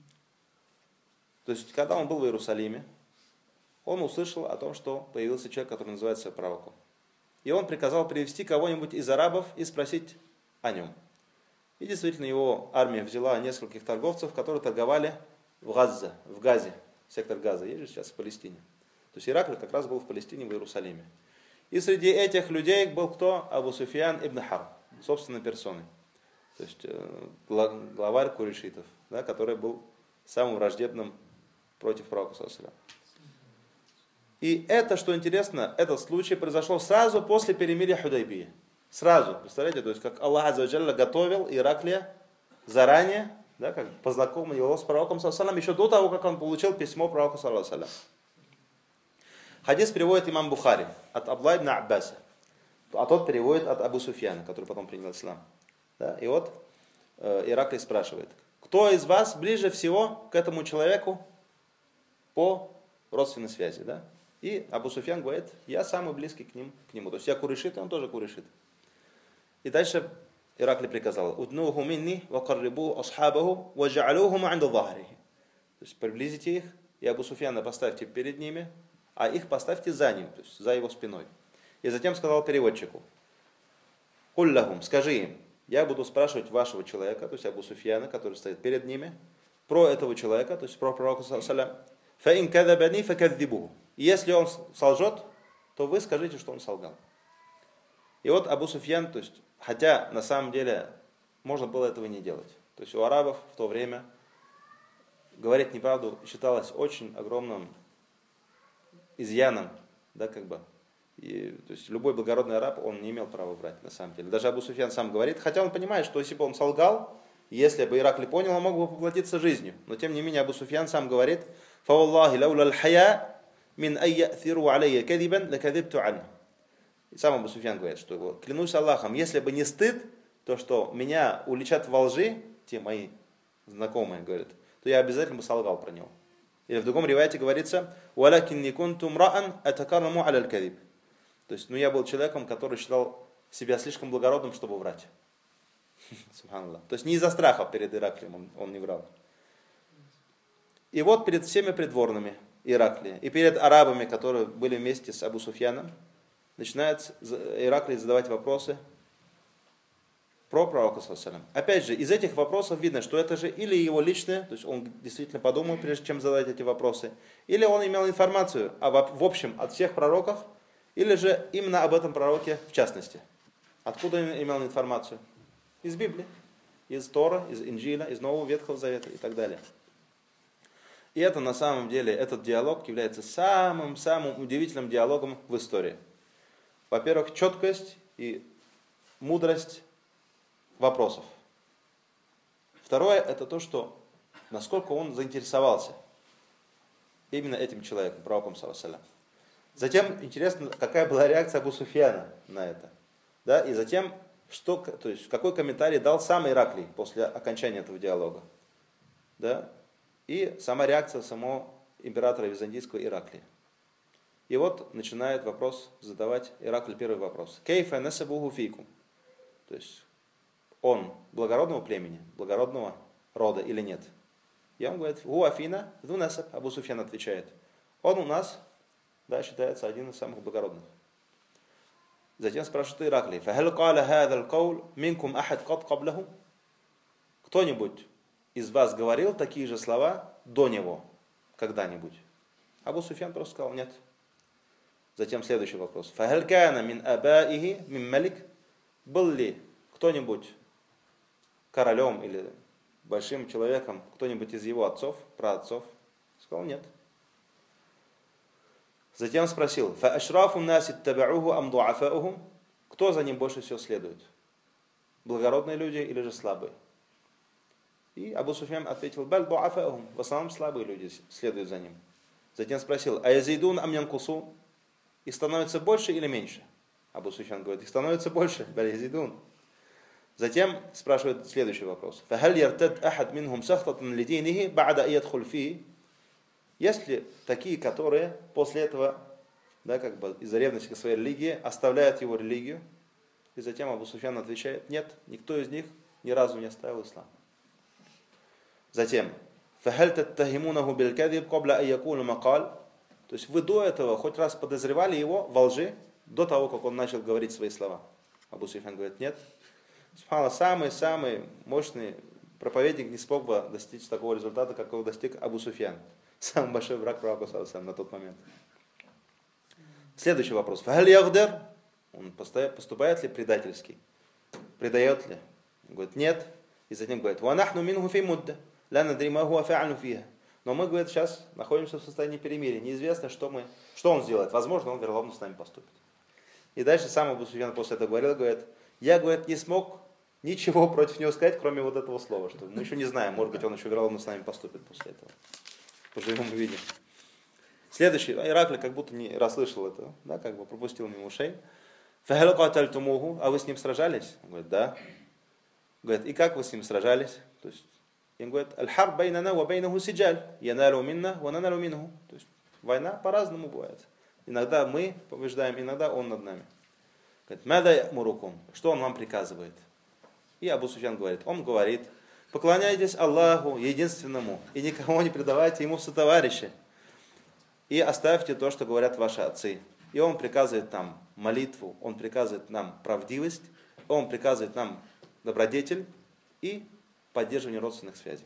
То есть, когда он был в Иерусалиме, он услышал о том, что появился человек, который называется пророком. И он приказал привести кого-нибудь из арабов и спросить о нем. И действительно, его армия взяла нескольких торговцев, которые торговали в Газе, в Газе, сектор Газа, есть же сейчас в Палестине. То есть Ираклий как раз был в Палестине, в Иерусалиме. И среди этих людей был кто? Абу Суфьян ибн Харб, собственной персоной. То есть главарь курейшитов, да, который был самым враждебным против пророка, саллаллаху алейхи ва саллям. И это, что интересно, этот случай произошел сразу после перемирия Худайбии. Сразу, представляете, то есть как Аллах азза ва джалля готовил Ираклия заранее, да, как познакомил его с пророком, саллаллаху алейхи ва саллям, еще до того, как он получил письмо пророка, саллаллаху алейхи ва саллям. Хадис переводит имам Бухари от Абдулла ибн Аббаса, а тот переводит от Абу Суфьяна, который потом принял ислам. Да? И вот э, Ираклий спрашивает, кто из вас ближе всего к этому человеку по родственной связи? Да? И Абу Суфьян говорит, я самый близкий к, ним, к нему. То есть я курейшит, и он тоже курейшит. И дальше Ираклий приказал, «Уднуху минни ва каррибу асхабаху ва джа'алуху ма'инда захрихи». То есть приблизите их, и Абу Суфьяна поставьте перед ними, а их поставьте за ним, то есть за его спиной. И затем сказал переводчику: «Куллахум, скажи им, я буду спрашивать вашего человека», то есть Абу Суфьяна, который стоит перед ними, про этого человека, то есть про пророка саллям. «Фаин кадабани факадзибуху». И если он солжет, то вы скажите, что он солгал. И вот Абу Суфьян, то есть, хотя на самом деле можно было этого не делать. То есть у арабов в то время говорить неправду считалось очень огромным изъяном, да, как бы. И, то есть любой благородный араб, он не имел права врать, на самом деле. Даже Абу Суфьян сам говорит, хотя он понимает, что если бы он солгал, если бы Ираклий понял, он мог бы поплатиться жизнью. Но тем не менее Абу Суфьян сам говорит: «Фаваллахи лаула аль-хая мин айя'thиру алейя кадибан лакадибту анhu». И сам Абу Суфьян говорит, что его, клянусь Аллахом, если бы не стыд, то что меня уличат во лжи, те мои знакомые говорят, то я обязательно бы солгал про него. Или в другом риваяте говорится: «Валякинни кунту мраан атакарраму аля аль-кадиб». То есть, ну я был человеком, который считал себя слишком благородным, чтобы врать. Субханаллах. То есть не из-за страха перед Ираклием он, он не врал. И вот перед всеми придворными Ираклия и перед арабами, которые были вместе с Абу Суфьяном, начинает Ираклий задавать вопросы про пророка саллаллаху. Опять же, из этих вопросов видно, что это же или его личное, то есть он действительно подумал, прежде чем задать эти вопросы, или он имел информацию в общем от всех пророков, или же именно об этом пророке в частности. Откуда он имел информацию? Из Библии, из Тора, из Инджиля, из Нового Ветхого Завета и так далее. И это на самом деле, этот диалог является самым-самым удивительным диалогом в истории. Во-первых, четкость и мудрость вопросов. Второе, это то, что насколько он заинтересовался именно этим человеком, пророком саллаллаху алейхи ва саллям. Затем интересно, какая была реакция Абу Суфьяна на это. Да? И затем, что, то есть, какой комментарий дал сам Ираклий после окончания этого диалога. Да? И сама реакция самого императора византийского Ираклия. И вот начинает вопрос задавать Ираклий первый вопрос. «Кейфа насабуху фийкум». То есть, он благородного племени, благородного рода или нет? И он говорит: «Гу афина ду насаб». Абу Суфьян отвечает: он у нас, да, считается один из самых благородных. Затем спрашивает Ираклий: «Фахал каля хадал каул минкум ахад кад каблаху». Кто-нибудь из вас говорил такие же слова до него когда-нибудь? Абу Суфьян просто сказал: нет. Затем следующий вопрос. «Фахал кана мин абаихи мин малик». Был ли кто-нибудь королем или большим человеком, кто-нибудь из его отцов, праотцов? Сказал: нет. Затем спросил: «Фаашрафу наси табауху ам дуафаухум». Кто за ним больше всего следует? Благородные люди или же слабые? И Абу Суфьян ответил: «Баль дуафаухум». В основном слабые люди следуют за ним. Затем спросил: «А язидун ам янкусун». Их становится больше или меньше? Абу Суфьян говорит: их становится больше. Баль язидун. Затем спрашивает следующий вопрос. «Фахаль яртад ахад минхум сахтатан лидинихи ба'да аядхуль фи». Есть ли такие, которые после этого, да, как бы из-за ревности к своей религии, оставляют его религию? И затем Абу Суфьян отвечает: нет, никто из них ни разу не оставил ислам. Затем, «Фахаль таттахимунаху билькадиб кабля айякуну макаль». То есть вы до этого хоть раз подозревали его во лжи, до того, как он начал говорить свои слова? Абу Суфьян говорит: нет. Субханаллах, самый-самый мощный проповедник не смог бы достичь такого результата, какого достиг Абу Суфьян. Самый большой враг пророка саллаллаху на тот момент. Следующий вопрос. «Фахаль ягдер». Он поступает ли предательски? Предает ли? Он говорит: нет. И затем говорит: «Ванахну минху фи мудда, ла надри ма хуа фа'алю фиха». Но мы, говорит, сейчас находимся в состоянии перемирия. Неизвестно, что, мы, что он сделает. Возможно, он вероломно с нами поступит. И дальше сам Абу Суфьян после этого говорил, говорит: я, говорит, не смог ничего против него сказать, кроме вот этого слова, что мы еще не знаем, может быть, он еще вероломно с нами поступит после этого. Поживем увидим. Следующий, Ираклий как будто не расслышал это, да, как бы пропустил мимо ушей. «Фахал катальтумуху». А вы с ним сражались? Он говорит: да. Говорит: и как вы с ним сражались? То есть, он говорит: «Аль-харб байнана ва байнаху сиджаль, яналу минна ва наналу минху». То есть, война по-разному бывает. Иногда мы побеждаем, иногда он над нами. Говорит: «Мада ямурукум». Что он вам приказывает? И Абу Суфьян говорит, он говорит: поклоняйтесь Аллаху единственному и никого не предавайте ему в сотоварищи. И оставьте то, что говорят ваши отцы. И Он приказывает нам молитву, Он приказывает нам правдивость, Он приказывает нам добродетель и поддерживание родственных связей.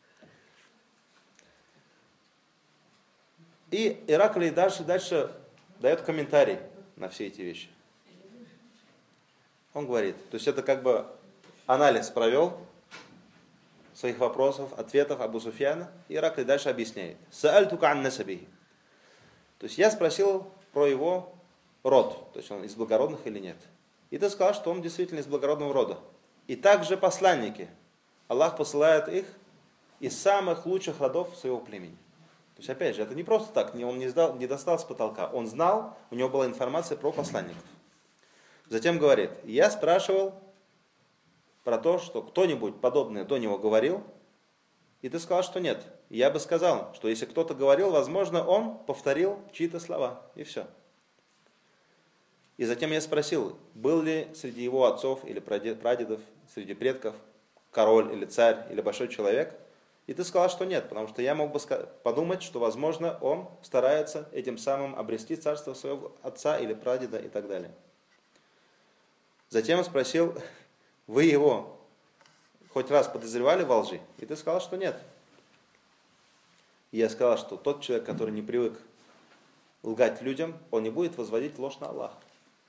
И Ираклий дальше, дальше дает комментарий на все эти вещи. Он говорит, то есть это как бы анализ провел своих вопросов, ответов Абу Суфьяна, и Ираклий дальше объясняет. Саальтука ан насабихи. То есть я спросил про его род, то есть он из благородных или нет. И ты сказал, что он действительно из благородного рода. И также посланники. Аллах посылает их из самых лучших родов своего племени. То есть, опять же, это не просто так, он не, сдал, не достал с потолка. Он знал, у него была информация про посланников. Затем говорит, я спрашивал про то, что кто-нибудь подобное до него говорил, и ты сказал, что нет. Я бы сказал, что если кто-то говорил, возможно, он повторил чьи-то слова, и все. И затем я спросил, был ли среди его отцов или прадедов, среди предков, король или царь или большой человек, и ты сказал, что нет, потому что я мог бы подумать, что, возможно, он старается этим самым обрести царство своего отца или прадеда и так далее. Затем спросил, вы его хоть раз подозревали во лжи? И ты сказал, что нет. И я сказал, что тот человек, который не привык лгать людям, он не будет возводить ложь на Аллаха.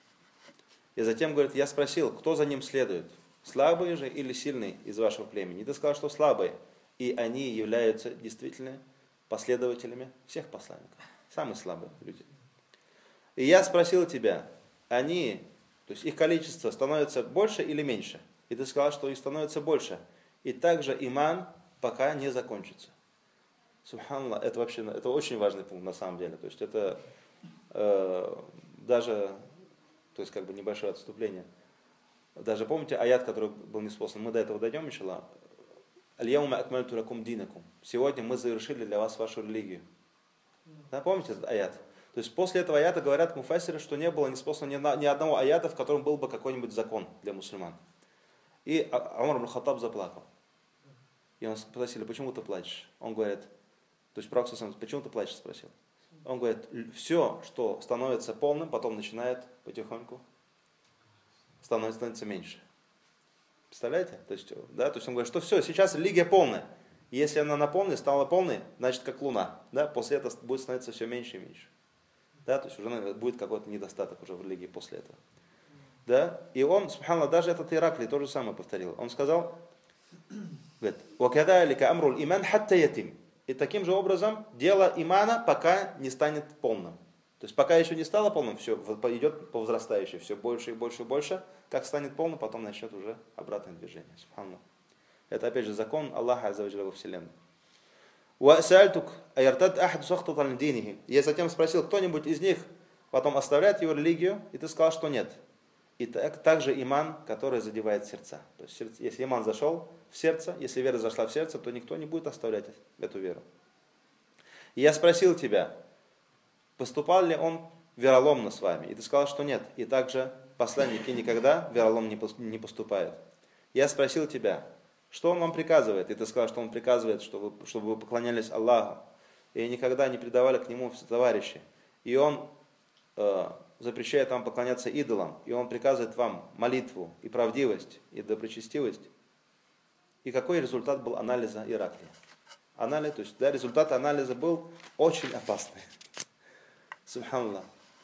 И затем говорит, я спросил, кто за ним следует? Слабые же или сильные из вашего племени? И ты сказал, что слабые. И они являются действительно последователями всех посланников. Самые слабые люди. И я спросил тебя, они, то есть их количество становится больше или меньше? И ты сказал, что их становится больше. И также иман пока не закончится. Субханаллах, это вообще это очень важный пункт на самом деле. То есть это э, даже, то есть как бы небольшое отступление. Даже помните аят, который был неспослан, мы до этого дойдем, иншаллах. Аль-яума акмальту лакум динакум. Сегодня мы завершили для вас вашу религию. Да, помните этот аят? То есть после этого аята говорят муфассиры, что не было неспослано ни одного аята, в котором был бы какой-нибудь закон для мусульман. И Умар ибн Хаттаб заплакал. И он спросили, почему ты плачешь? Он говорит, то есть пророк сам, почему ты плачешь, спросил. Он говорит, все, что становится полным, потом начинает потихоньку становится, становится меньше. Представляете? То есть, да, то есть он говорит, что все, сейчас религия полная. Если она наполнена, стала полной, значит как луна. Да? После этого будет становиться все меньше и меньше. Да? То есть уже будет какой-то недостаток уже в религии после этого. Да? И он, субханаллах, даже этот Ираклий то же самое повторил. Он сказал, говорит, وَكَذَلِكَ أَمْرُ الْإِمَانِ حَتَّى يَتِمْ. И таким же образом дело имана пока не станет полным. То есть пока еще не стало полным, все идет по возрастающей, все больше и больше и больше. Как станет полным, потом начнет уже обратное движение. Субханаллах. Это опять же закон Аллаха Азза ва Джалля во вселенной. وَأَسْأَلْتُكَ أَيَرْتَدْ أَحَدُ سَخْطَةً لِدِينِهِ. Я затем спросил, кто-нибудь из них потом оставляет его религию, и ты сказал, что нет. И так, также иман, который задевает сердца. То есть, если иман зашел в сердце, если вера зашла в сердце, то никто не будет оставлять эту веру. И я спросил тебя, поступал ли он вероломно с вами? И ты сказал, что нет. И также посланники никогда вероломно не поступают. Я спросил тебя, что он вам приказывает? И ты сказал, что он приказывает, чтобы, чтобы вы поклонялись Аллаху. И никогда не предавали к нему товарищи. И он э, запрещает вам поклоняться идолам. И он приказывает вам молитву и правдивость, и доброчестивость. И какой результат был анализа Ираклия? Анализ, то есть, да, результат анализа был очень опасный. Субханаллах.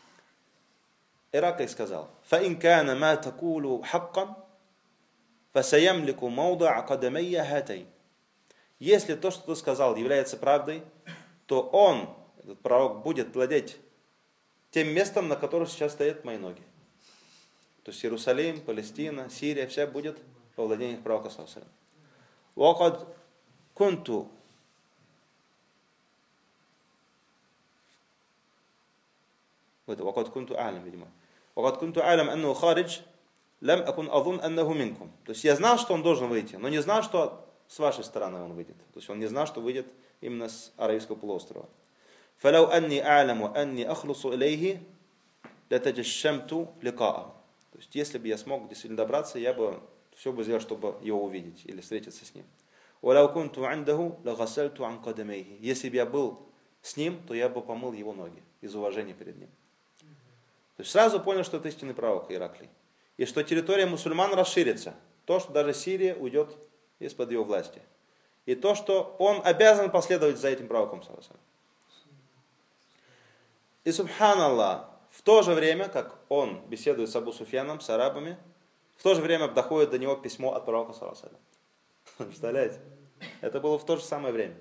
Ираклий сказал, فَإِنْ كَانَ مَا تَقُولُ حَقًّا فَسَيَمْلِكُ مَوْضَعَ قَدَمَيَّ هَاتَيْنِ. Если то, что ты сказал, является правдой, то он, этот пророк, будет владеть тем местом, на котором сейчас стоят мои ноги. То есть Иерусалим, Палестина, Сирия, вся будет во владениях пророка саллаллаху алейхи ва саллям. وَقَدْ كُنْتُ وقد كنت أعلم, видимо. وقد كنت أعلم أنه خارج لم أكن أظن أنه منكم. То есть я знал, что он должен выйти, но не знал, что с вашей стороны он выйдет. То есть он не знал, что выйдет именно с Аравийского полуострова. فلو أني أعلم أني أخلص إليه لتجشمت لقاءه. То есть если бы я смог действительно добраться, я бы все бы сделал, чтобы его увидеть или встретиться с ним. ولو كنت عنده لغسلت عن قدميه. Если бы я был с ним, то я бы помыл его ноги из уважения перед ним. То есть сразу понял, что это истинный пророк Ираклий. И что территория мусульман расширится. То, что даже Сирия уйдет из-под его власти. И то, что он обязан последовать за этим пророком. И субханаллах, в то же время, как он беседует с Абу Суфьяном, с арабами, в то же время доходит до него письмо от пророка. Представляете? Это было в то же самое время.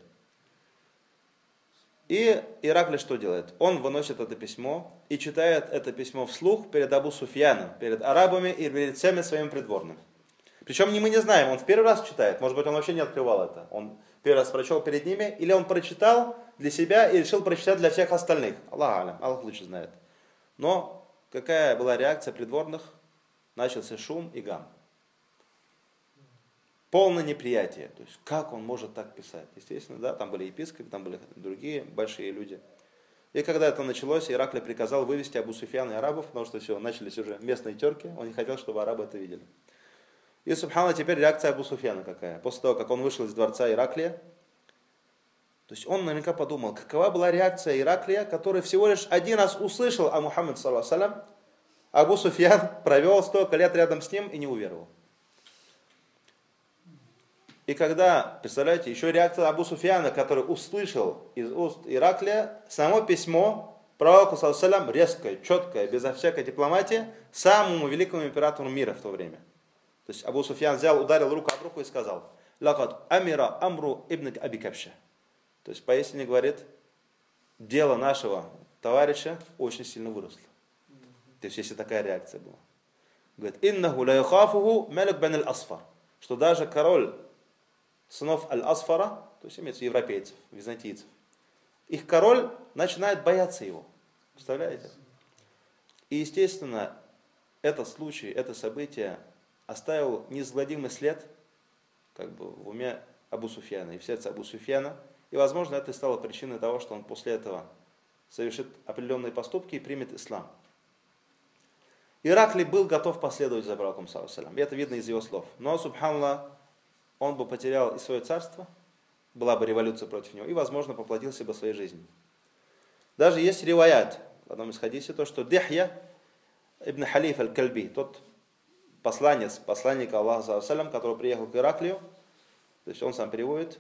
И Ираклий что делает? Он выносит это письмо и читает это письмо вслух перед Абу Суфьяном, перед арабами и перед всеми своими придворными. Причем мы не знаем, он в первый раз читает, может быть, он вообще не открывал это. Он первый раз прочел перед ними, или он прочитал для себя и решил прочитать для всех остальных. Аллах алям, Аллах лучше знает. Но какая была реакция придворных? Начался шум и гам. Полное неприятие. То есть, как он может так писать? Естественно, да, там были епископы, там были другие большие люди. И когда это началось, Ираклий приказал вывести Абу Суфьяна и арабов, потому что все, начались уже местные терки, он не хотел, чтобы арабы это видели. И, субханаллах, теперь реакция Абу Суфьяна какая? После того, как он вышел из дворца Ираклия, то есть он наверняка подумал, какова была реакция Ираклия, который всего лишь один раз услышал о Мухаммаде, саллаллаху алейхи ва саллям, Абу Суфьян провел столько лет рядом с ним и не уверовал. И когда, представляете, еще реакция Абу Суфьяна, который услышал из уст Ираклия само письмо пророку, саллаллаху алейхи ва саллям, резкое, четкое, безо всякой дипломатии, самому великому императору мира в то время. То есть Абу Суфьян взял, ударил руку об руку и сказал: «Лакад амира амру ибн Аби Кабша». То есть поистине говорит, дело нашего товарища очень сильно выросло. То есть если такая реакция была. Говорит: «Иннаху ла яхафуху малик бен аль-Асфар». Что даже король сынов Аль-Асфара, то есть имеется европейцев, византийцев, их король начинает бояться его. Представляете? И естественно, этот случай, это событие оставил неизгладимый след как бы в уме Абу Суфьяна и в сердце Абу Суфьяна. И, возможно, это стало причиной того, что он после этого совершит определенные поступки и примет ислам. Ираклий был готов последовать за пророком, саллаллаху алейхи ва саллям. И это видно из его слов. Но, субханаллах, он бы потерял и свое царство, была бы революция против него, и, возможно, поплатился бы своей жизнью. Даже есть риваят в одном из хадисов, то, что Дихья ибн Халиф аль-Кальби, тот посланец, посланник Аллаха, саллаллаху алейхи ва саллям, который приехал к Ираклию, то есть он сам переводит,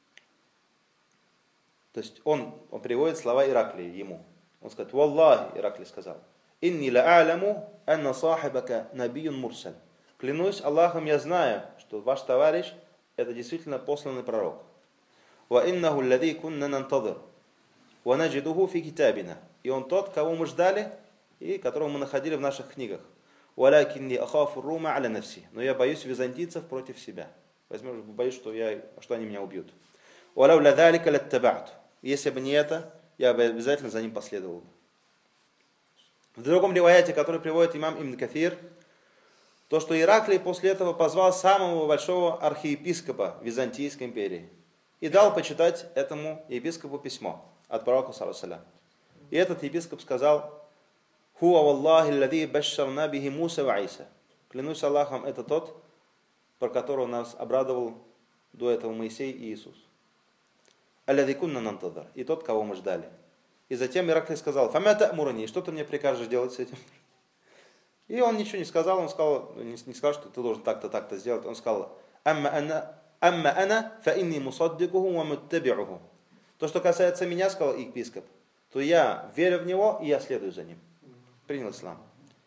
то есть он, он переводит слова Ираклия ему. Он сказал: «Валлахи», Ираклий сказал, «Инни ла а'ламу анна сахибака набиюн мурсаль». Клянусь Аллахом, я знаю, что ваш товарищ это действительно посланный пророк. «Ва иннаху аллади кунна нантазир, ва наджидуху фи китабина». И он тот, кого мы ждали и которого мы находили в наших книгах. «Валякинни ахафу рума аля нафси». Но я боюсь византийцев против себя. Возможно, боюсь, что, я, что они меня убьют. «Валау ла залика латтаба'ту». Если бы не это, я бы обязательно за ним последовал. В другом риваяте, который приводит имам Ибн Кафир, то, что Ираклий после этого позвал самого большого архиепископа Византийской империи и дал почитать этому епископу письмо от пророка, саллаллаху алейхи ва саллям. И этот епископ сказал: «Хуа валлахи аллади башшарна бихи Муса ва Иса». Клянусь Аллахом, это тот, про которого нас обрадовал до этого Моисей и Иисус. «Аллади кунна нантазир». И тот, кого мы ждали. И затем Ираклий сказал: «Фама та'мурани», что ты мне прикажешь делать с этим? И он ничего не сказал, он сказал, не, не сказал, что ты должен так-то, так-то сделать. Он сказал: «Амма ана, амма ана фа инни мусаддикуху ва муттаби'уху». То, что касается меня, сказал епископ, то я верю в него и я следую за ним. Принял ислам.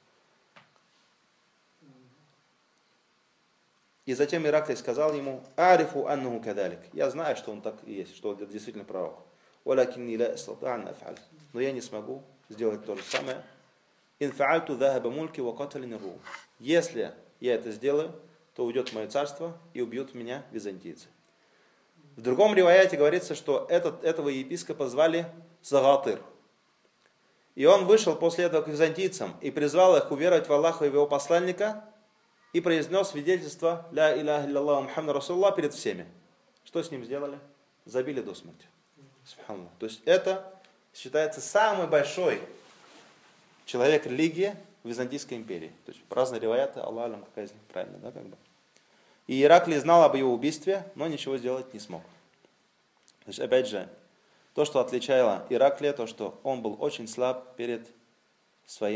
И затем Ираклий сказал ему: «Арифу аннаху кадалик». Я знаю, что он так и есть, что он действительно пророк. «Валякинни ла астати'у ан аф'аль». Но я не смогу сделать то же самое. «Ин фа'альту захаба мульки ва каталини рум». Если я это сделаю, то уйдет мое царство и убьют меня византийцы. В другом риваяте говорится, что этот, этого епископа звали Загатыр. И он вышел после этого к византийцам и призвал их уверовать в Аллаха и в его посланника и произнес свидетельство «Ля иляха илляллах Мухаммад Расулуллах» перед всеми. Что с ним сделали? Забили до смерти. Субханаллах. То есть это считается самый большой человек религии в Византийской империи. То есть разные риваяты, Аллах алям, какая из них правильная, да, как бы. И Ираклий знал об его убийстве, но ничего сделать не смог. То есть, опять же, то, что отличало Ираклия, то, что он был очень слаб перед своим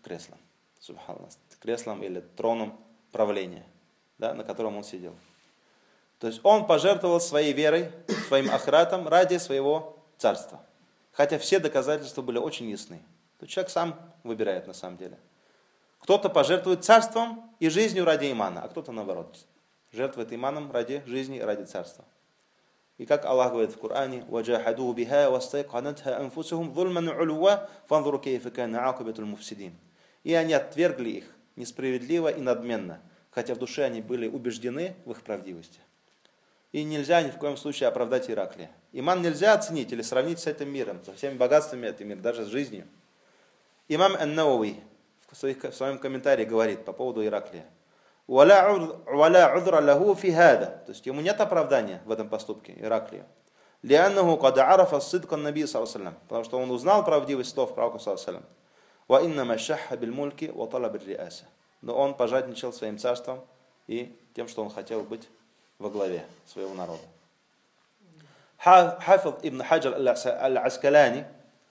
креслом. Субханаллах. Креслом или троном правления, да, на котором он сидел. То есть он пожертвовал своей верой, своим ахиратом ради своего царства. Хотя все доказательства были очень ясны. То есть человек сам выбирает на самом деле. Кто-то пожертвует царством и жизнью ради имана, а кто-то наоборот. Жертвует иманом ради жизни и ради царства. И как Аллах говорит в Коране: وَجَاحَدُوا بِهَا وَاسْتَيْقَنَتْهَا أَنفُسُهُمْ ظُلْمًا عُلُوًّا فَانْظُرُوا كَيْفَ كَانَ عَاقِبَةُ الْمُفْسِدِينَ. И они отвергли их несправедливо и надменно, хотя в душе они были убеждены в их правдивости. И нельзя ни в коем случае оправдать Ираклия. Иман нельзя оценить или сравнить с этим миром, со всеми богатствами этого мира, даже с жизнью. Имам Ан-Навави в, в своем комментарии говорит по поводу Ираклия: «Валя удра лаху фи хада». То есть ему нет оправдания в этом поступке Ираклию. «Лианнаху кад арафа сидкан наби саллаллаху алейхи ва саллям». Потому что он узнал правдивость слов пророка саллаллаху алейхи ва саллям. «Ва иннама шахха биль мульки ва талаб ар-риаса». Но он пожадничал своим царством и тем, что он хотел быть во главе своего народа. Хафиз ибн Хаджар аль-Аскалани,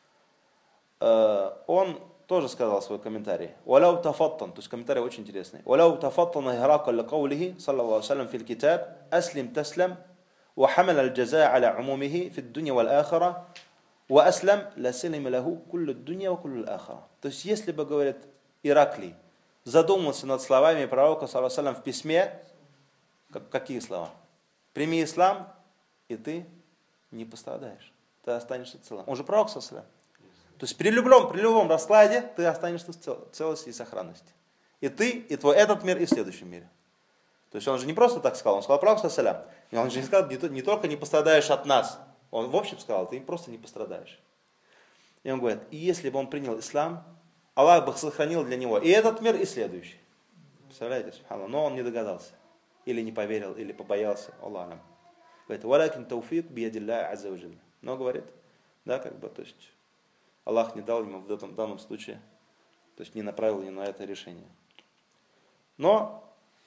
он тоже сказал свой комментарий. «Валяу тафаттан», то есть комментарий очень интересный. «Валяу тафаттан Хиракл ликаулихи, саллаллаху алейхи ва саллям, фил китаб, аслим таслам, ва хамал аль-джаза аля умумихи, фид дунья вал ахара, ва аслам, ла салим лаху куллу дунья ва куллу ахара». То есть если бы, говорит Ираклий, задумался над словами пророка, саллаллаху алейхи ва саллям, в письме, как, какие слова? «Прими ислам, и ты не пострадаешь, ты останешься целым». Он же пророк, саллаллаху алейхи ва саллям. То есть при любом, при любом раскладе ты останешься в целости и сохранности. И ты, и твой этот мир, и в следующем мире. То есть он же не просто так сказал, он сказал пророк, саллаллаху алейхи ва саллям. Он же не сказал, не, не только не пострадаешь от нас, он в общем сказал, ты просто не пострадаешь. И он говорит, и если бы он принял ислам, Аллах бы сохранил для него и этот мир, и следующий. Представляете, субханаллах. Но он не догадался. Или не поверил, или побоялся. Аллах алям. Говорит, «Валякин тауфик биядилля азза ва джалля». Но говорит, да, как бы, то есть Аллах не дал ему в этом, в данном случае, то есть не направил его на это решение. Но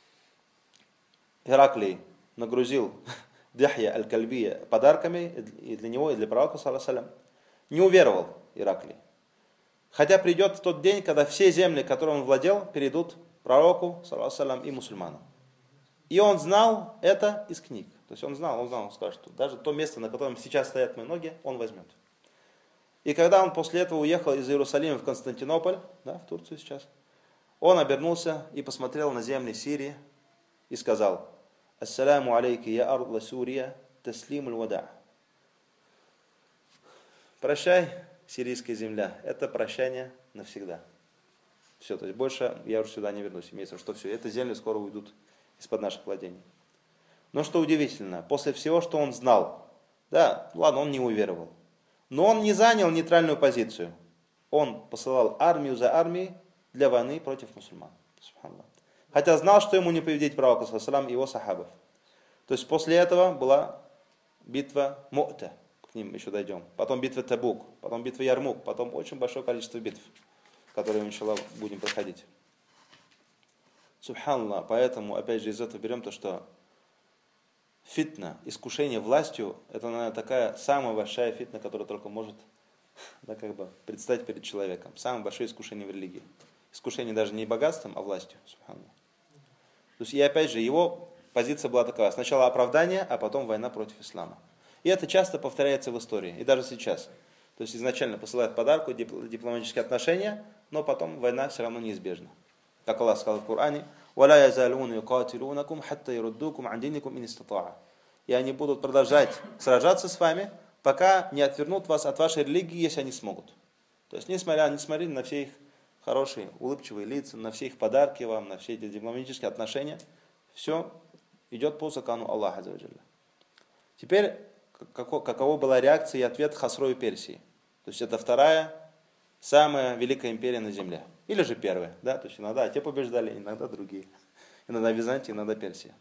Ираклий нагрузил Дихья аль-Кальбия подарками и для него, и для пророка, саллаллаху алейхи ва саллям. Не уверовал Ираклий. Хотя придет тот день, когда все земли, которыми он владел, перейдут пророку, саллаллаху алейхи ва саллям, и мусульманам. И он знал это из книг. То есть он знал, он знал, он скажет, что даже то место, на котором сейчас стоят мои ноги, он возьмет. И когда он после этого уехал из Иерусалима в Константинополь, да, в Турцию сейчас, он обернулся и посмотрел на земли Сирии и сказал: «Ассаляму алейки я арда Сурия, таслим аль-вада». Прощай, сирийская земля, это прощание навсегда. Все, то есть больше я уже сюда не вернусь. Имеется в виду, что все, эти земли скоро уйдут из-под наших владений. Но что удивительно, после всего, что он знал, да, ладно, он не уверовал, но он не занял нейтральную позицию. Он посылал армию за армией для войны против мусульман. Хотя знал, что ему не победить пророка, саллаллаху алейхи ва саллям, и его сахабов. То есть после этого была битва Му'та, к ним еще дойдем. Потом битва Табук, потом битва Ярмук, потом очень большое количество битв, которые, иншаллах, будем проходить. Субханаллах, поэтому, опять же, из этого берем то, что фитна, искушение властью, это, наверное, такая самая большая фитна, которая только может, да, как бы, предстать перед человеком. Самое большое искушение в религии. Искушение даже не богатством, а властью. Субханаллах. То есть, и опять же, его позиция была такая. Сначала оправдание, а потом война против ислама. И это часто повторяется в истории, и даже сейчас. То есть изначально посылают подарку, дипломатические отношения, но потом война все равно неизбежна. Как Аллах сказал в Коране: «Валя язалуна юкатилунакум хатта юруддукум ан диникум ин истатаа». И они будут продолжать сражаться с вами, пока не отвернут вас от вашей религии, если они смогут. То есть, несмотря, несмотря на все их хорошие, улыбчивые лица, на все их подарки вам, на все эти дипломатические отношения, все идет по закону Аллаха. Теперь, какова была реакция и ответ Хасрою Персии? То есть, это вторая, самая великая империя на земле. Или же первая, да, то есть иногда те побеждали, иногда другие. Иногда Византия, иногда Персия.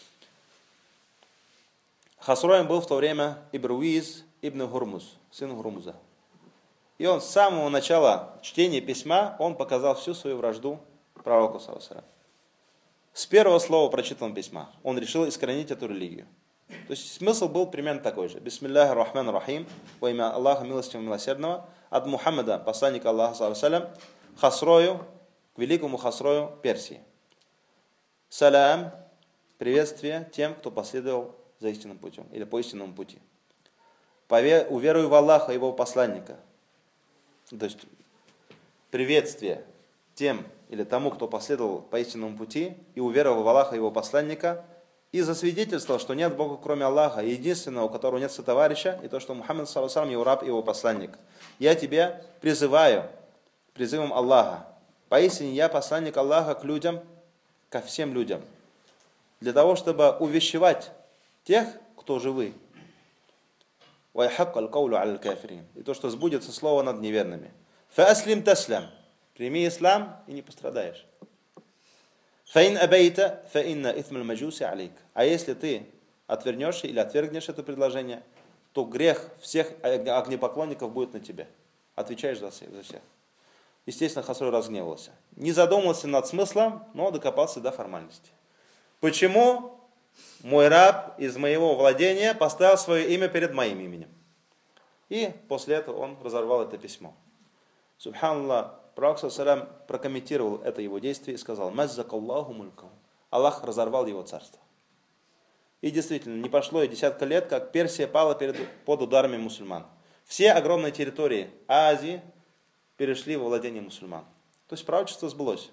Хасроем был в то время Ибруиз ибн Гурмуз, сын Гурмуза. И он с самого начала чтения письма, он показал всю свою вражду пророку, саллаллаху алейхи ва саллям. С первого слова прочитанного письма он решил искоренить эту религию. То есть смысл был примерно такой же. Бисмиллахи рахмани рахим, во имя Аллаха милостивого милосердного, от Мухаммада, посланника Аллаха, саллаллаху алейхи ва саллям, Хасрою, к великому Хасрою Персии. Салям, приветствие тем, кто последовал за истинным путем, или по истинному пути. Уверуй в Аллаха и его посланника. То есть, приветствие тем или тому, кто последовал по истинному пути, и уверовал в Аллаха и его посланника, и засвидетельствовал, что нет Бога, кроме Аллаха, единственного, у которого нет сотоварища, и то, что Мухаммад саллаллаху алейхи ва саллям его раб и его посланник. Я тебя призываю призывом Аллаха. Поистине я посланник Аллаха к людям, ко всем людям, для того, чтобы увещевать тех, кто живы. И то, что сбудется слово над неверными. Фааслим таслям. Прими ислам и не пострадаешь. Фаин абайта, фаинна итмаль маджуси алейк. А если ты отвернешься или отвергнешь это предложение, то грех всех огнепоклонников будет на тебе. Отвечаешь за всех. Естественно, Хасрой разгневался. Не задумался над смыслом, но докопался до формальности. Почему мой раб из моего владения поставил свое имя перед моим именем? И после этого он разорвал это письмо. Субханаллах, пророк саллаллаху алейхи ва саллям прокомментировал это его действие и сказал: «Маззакаллаху мулькаху». Аллах разорвал его царство. И действительно, не прошло и десятка лет, как Персия пала перед, под ударами мусульман. Все огромные территории Азии перешли во владение мусульман. То есть пророчество сбылось.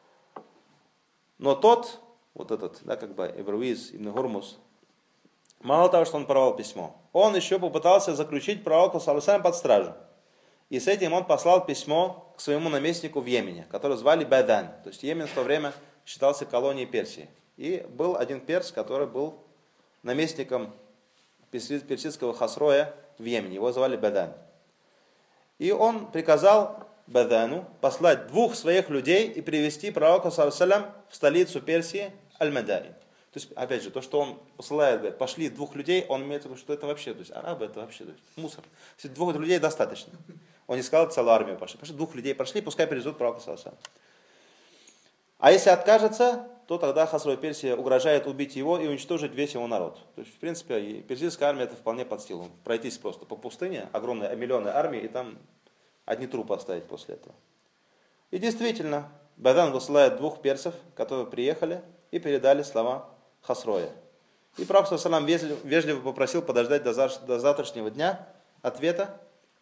Но тот, вот этот, да, как бы Ибруиз ибн Гурмус, мало того, что он порвал письмо, он еще попытался заключить пророка саллаллаху алейхи ва саллям под стражу. И с этим он послал письмо к своему наместнику в Йемене, которого звали Бадан. То есть Йемен в то время считался колонией Персии. И был один перс, который был наместником персидского Хасроя в Йемене. Его звали Бадан. И он приказал Бадану послать двух своих людей и привести пророка саллаллаху алейхи ва саллям в столицу Персии Аль-Мадаин. То есть, опять же, то, что он посылает, говорит, пошли двух людей, он имеет в виду, что это вообще, то есть арабы это вообще то есть, мусор. То есть, двух людей достаточно. Он не сказал, целую армию пошли. Пошли, двух людей пошли, пускай привезут пророка саллаллаху алейхи ва саллям. А если откажется, то тогда Хасрой Персия угрожает убить его и уничтожить весь его народ. То есть, в принципе, персидская армия это вполне под силу. Пройтись просто по пустыне, огромная, миллионная армия, и там одни трупы оставить после этого. И действительно, Бадан высылает двух персов, которые приехали и передали слова Хасроя. И пророк саллаллаху алейхи ва саллям вежливо попросил подождать до завтрашнего дня ответа.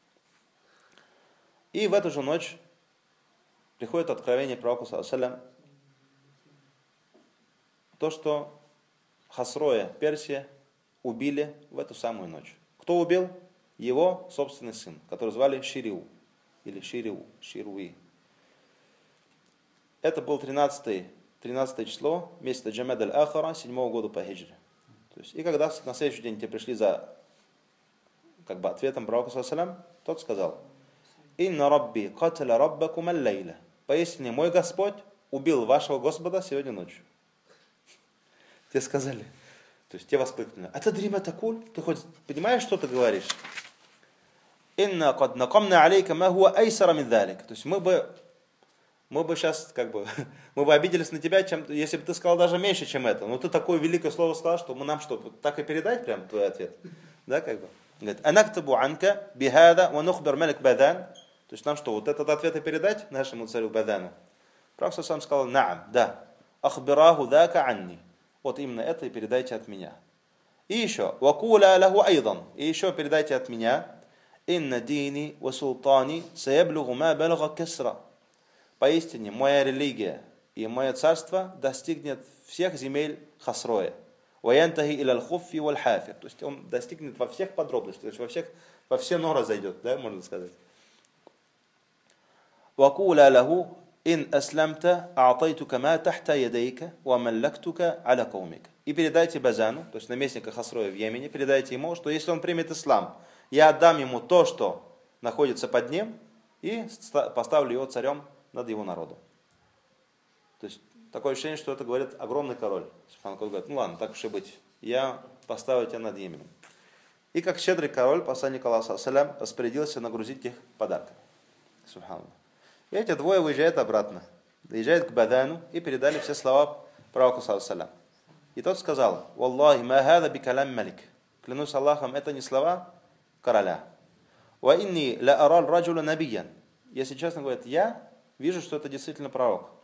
И в эту же ночь приходит откровение пророку саллаллаху алейхи ва саллям, то, что Хасроя, Персия, убили в эту самую ночь. Кто убил? Его собственный сын, который звали Шириу. Или Шириу, Шируи. Это был тринадцатое число месяца Джамад аль-Ахара, седьмого года по хиджре. То есть, и когда на следующий день те пришли за как бы, ответом пророка саллаллаху алейхи ва саллям, тот сказал: «Инна рабби каталя раббакум аль-лейля». Поистине, мой Господь убил вашего Господа сегодня ночью. Те сказали, то есть те воскликнули: «Атадрима такуль? Ты хоть понимаешь, что ты говоришь?» «Инна кад накамна алейка ма хуа айсара мин далик». То есть мы бы, мы бы сейчас, как бы, мы бы обиделись на тебя, чем, если бы ты сказал даже меньше, чем это. Но ты такое великое слово сказал, что мы нам что, вот так и передать прям твой ответ? Да, как бы? Говорит: «Анактабу анка бихада ва нухбар малик Бадан». То есть нам что, вот этот ответ и передать нашему царю Бадану? Пророк сам сказал: «Наам, да, ахбираху дака анни». Вот именно это и передайте от меня. И еще, «Вакуля лаху айдан». И еще передайте от меня: «Инна дини ва султани саяблюгу ма балага кесра». Поистине, моя религия и мое царство достигнет всех земель Хасроя. «Ваянтахи иля аль-хуффи валь-хафир». То есть он достигнет во всех подробностях, то есть во, всех, во все норы зайдет, да, можно сказать. «Вакуля лаху ин асламта а'тайтука ма тахта ядайка ва маллактука аля каумика». И передайте Базану, то есть наместника Хасроя в Йемене, передайте ему, что если он примет ислам, я отдам ему то, что находится под ним, и поставлю его царем над его народом. То есть такое ощущение, что это говорит огромный король. Он говорит: ну ладно, так уж и быть, я поставлю тебя над Йеменом. И как щедрый король, посланник Аллаха саллям распорядился нагрузить их подарками. Субханаллах. И эти двое выезжают обратно, доезжают к Бадану и передали все слова пророку саллям. И тот сказал: «Валлахи ма хада би калам малик». Клянусь Аллахом, это не слова короля. «Ва инни ла арал раджула набиян». Если честно говоря, я вижу, что это действительно пророк.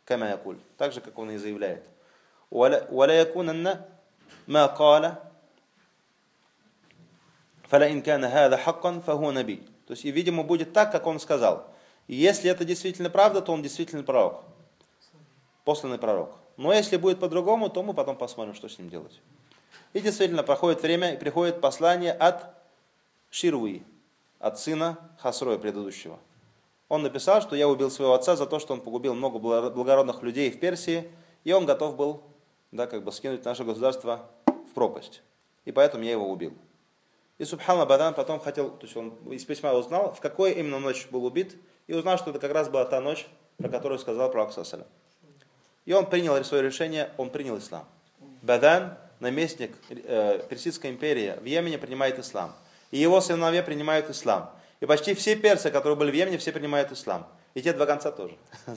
кама якуль, так же, как он и заявляет. ولا يكونن ما قال فلئن كان هذا حقا فهو نبي. То есть, и, видимо, будет так, как он сказал. И если это действительно правда, то он действительно пророк. Посланный пророк. Но если будет по-другому, то мы потом посмотрим, что с ним делать. И действительно, проходит время, и приходит послание от Шируи, от сына Хасроя предыдущего. Он написал, что я убил своего отца за то, что он погубил много благородных людей в Персии, и он готов был, да, как бы скинуть наше государство в пропасть. И поэтому я его убил. И Субхана Бадан потом хотел, то есть он из письма узнал, в какой именно ночь был убит, и узнал, что это как раз была та ночь, про которую сказал пророк саллаллаху алейхи ва саллям. И он принял свое решение, он принял ислам. Бадан, наместник э, Персидской империи в Йемене, принимает ислам. И его сыновья принимают ислам. И почти все персы, которые были в Йемене, все принимают ислам. И те два конца тоже.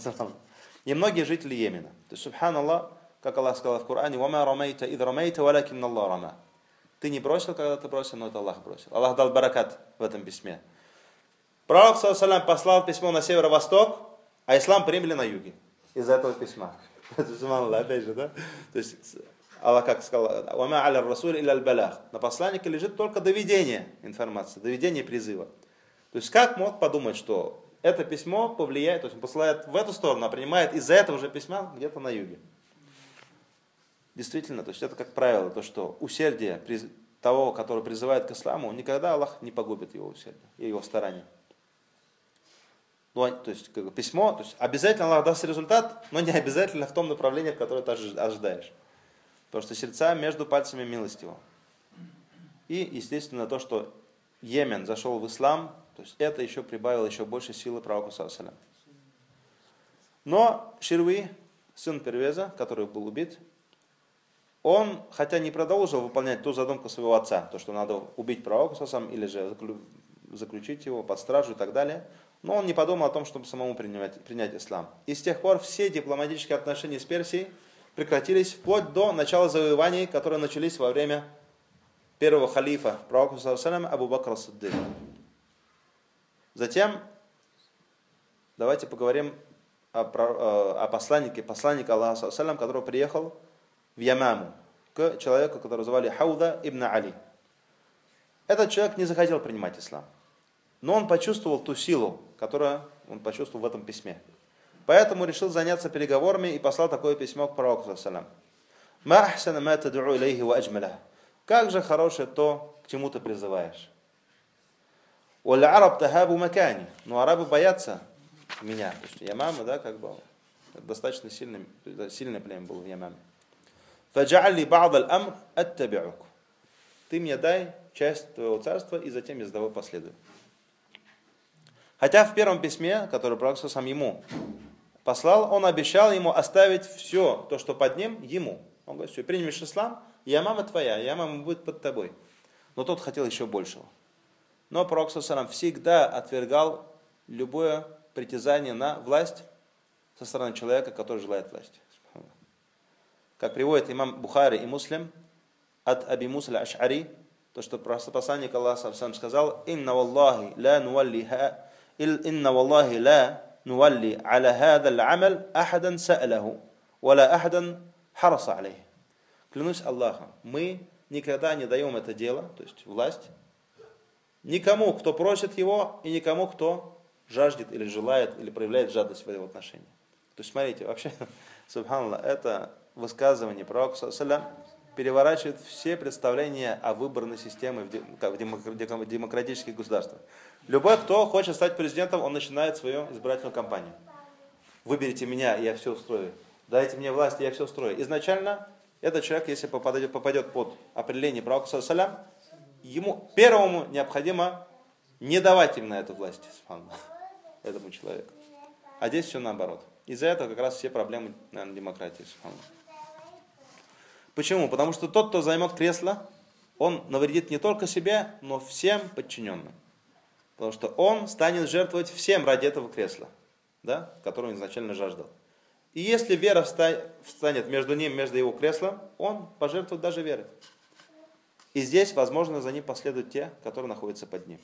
И многие жители Йемена. То есть, субханаллах, как Аллах сказал в Коране, «Вама рамейта ид рамейта, валякин Аллах рама». Ты не бросил, когда ты бросил, но это Аллах бросил. Аллах дал баракат в этом письме. Пророк саллаллаху алейхи ва саллям послал письмо на северо-восток, а ислам приняли на юге. Из-за этого письма. Опять же, да? То есть, Аллах как сказал, «Вама аля расуль илля аль-балах». На посланнике лежит только доведение информации, доведение призыва. То есть, как мог подумать, что это письмо повлияет, то есть он посылает в эту сторону, а принимает из-за этого же письма где-то на юге. Действительно, то есть это как правило, то, что усердие того, который призывает к исламу, никогда Аллах не погубит его усердие и его старания. Ну, то есть как бы, письмо, то есть обязательно Аллах даст результат, но не обязательно в том направлении, в которое ты ожидаешь. Потому что сердца между пальцами милостиво. И, естественно, то, что Йемен зашел в ислам, то есть это еще прибавило еще больше силы пророку саллаллаху алейхи ва саллям. Но Ширви, сын Первеза, который был убит, он, хотя не продолжил выполнять ту задумку своего отца, то, что надо убить пророка саллаллаху алейхи ва саллям, или же заключить его под стражу и так далее, но он не подумал о том, чтобы самому принимать, принять ислам. И с тех пор все дипломатические отношения с Персией прекратились вплоть до начала завоеваний, которые начались во время первого халифа пророка саллаллаху алейхи ва саллям Абу Бакра ас-Сиддик. Затем давайте поговорим о, о посланнике, посланнике Аллаха саллаллаху алейхи ва саллям, который приехал в Ямаму к человеку, которого звали Хауда ибн Али. Этот человек не захотел принимать ислам, но он почувствовал ту силу, которую он почувствовал в этом письме. Поэтому решил заняться переговорами и послал такое письмо к пророку саллаллаху алейхи ва саллям. Как же хорошее то, к чему ты призываешь. Но арабы боятся меня. То есть Ямама, да, как бы достаточно сильный, сильное племя было в Ямаме. Ты мне дай часть твоего царства, и затем я за тобой последую. Хотя в первом письме, которое пророк сам ему послал, он обещал ему оставить все, то, что под ним, ему. Он говорит, все, примешь ислам, Ямама твоя, Ямама будет под тобой. Но тот хотел еще большего. Но пророк сам всегда отвергал любое притязание на власть со стороны человека, который желает власти. Как приводит имам Бухари и Муслим от Аби Муса аль-Аш'ари, то, что посланник Аллаха сам сказал, «Инна валлахи ла нуаллиха, инна валлахи ла нуалли аля хада аль-амал ахадан са'алаху, валя ахадан хараса алейх». Клянусь Аллахом, мы никогда не даем это дело, то есть власть, никому, кто просит его, и никому, кто жаждет или желает, или проявляет жадность в этом отношении. То есть, смотрите, вообще, субханаллах, это высказывание пророка саллаллаху алейхи ва саллям переворачивает все представления о выборной системе в демократических государствах. Любой, кто хочет стать президентом, он начинает свою избирательную кампанию. Выберите меня, и я все устрою. Дайте мне власть, и я все устрою. Изначально этот человек, если попадет, попадет под определение пророка саллаллаху алейхи ва саллям, ему первому необходимо не давать именно эту власть этому человеку. А здесь все наоборот. Из-за этого как раз все проблемы, наверное, демократии. Почему? Потому что тот, кто займет кресло, он навредит не только себе, но всем подчиненным. Потому что он станет жертвовать всем ради этого кресла, да, которого он изначально жаждал. И если вера встанет между ним, между его креслом, он пожертвует даже верой. И здесь, возможно, за ним последуют те, которые находятся под ним.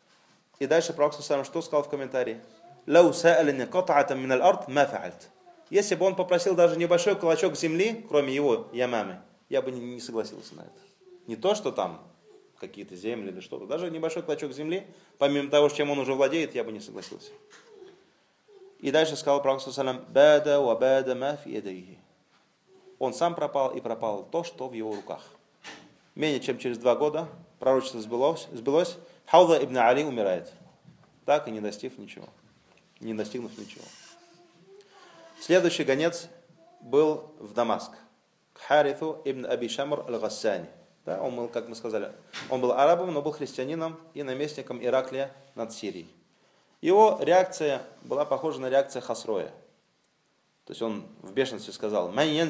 И дальше пророк саллаллаху алейхи ва саллям что сказал в комментарии? «Лау са'алини кат'атан мин аль-ард ма фа'альт». если бы он попросил даже небольшой клочок земли, кроме его Ямамы, я бы не, не согласился на это. Не то, что там какие-то земли или что-то, даже небольшой клочок земли, помимо того, чем он уже владеет, я бы не согласился. И дальше сказал пророк саллаллаху алейхи ва саллям, ма фи ядайхи. Он сам пропал, и пропал то, что в его руках. Менее чем через два года пророчество сбылось, сбылось. Хауда ибн Али умирает, так и не достигнув ничего. Не достигнув ничего. Следующий гонец был в Дамаск. К Харифу ибн Аби Шамр аль-Гассани. Да, он был, как мы сказали, он был арабом, но был христианином и наместником Ираклия над Сирией. Его реакция была похожа на реакцию Хасроя. То есть он в бешенстве сказал: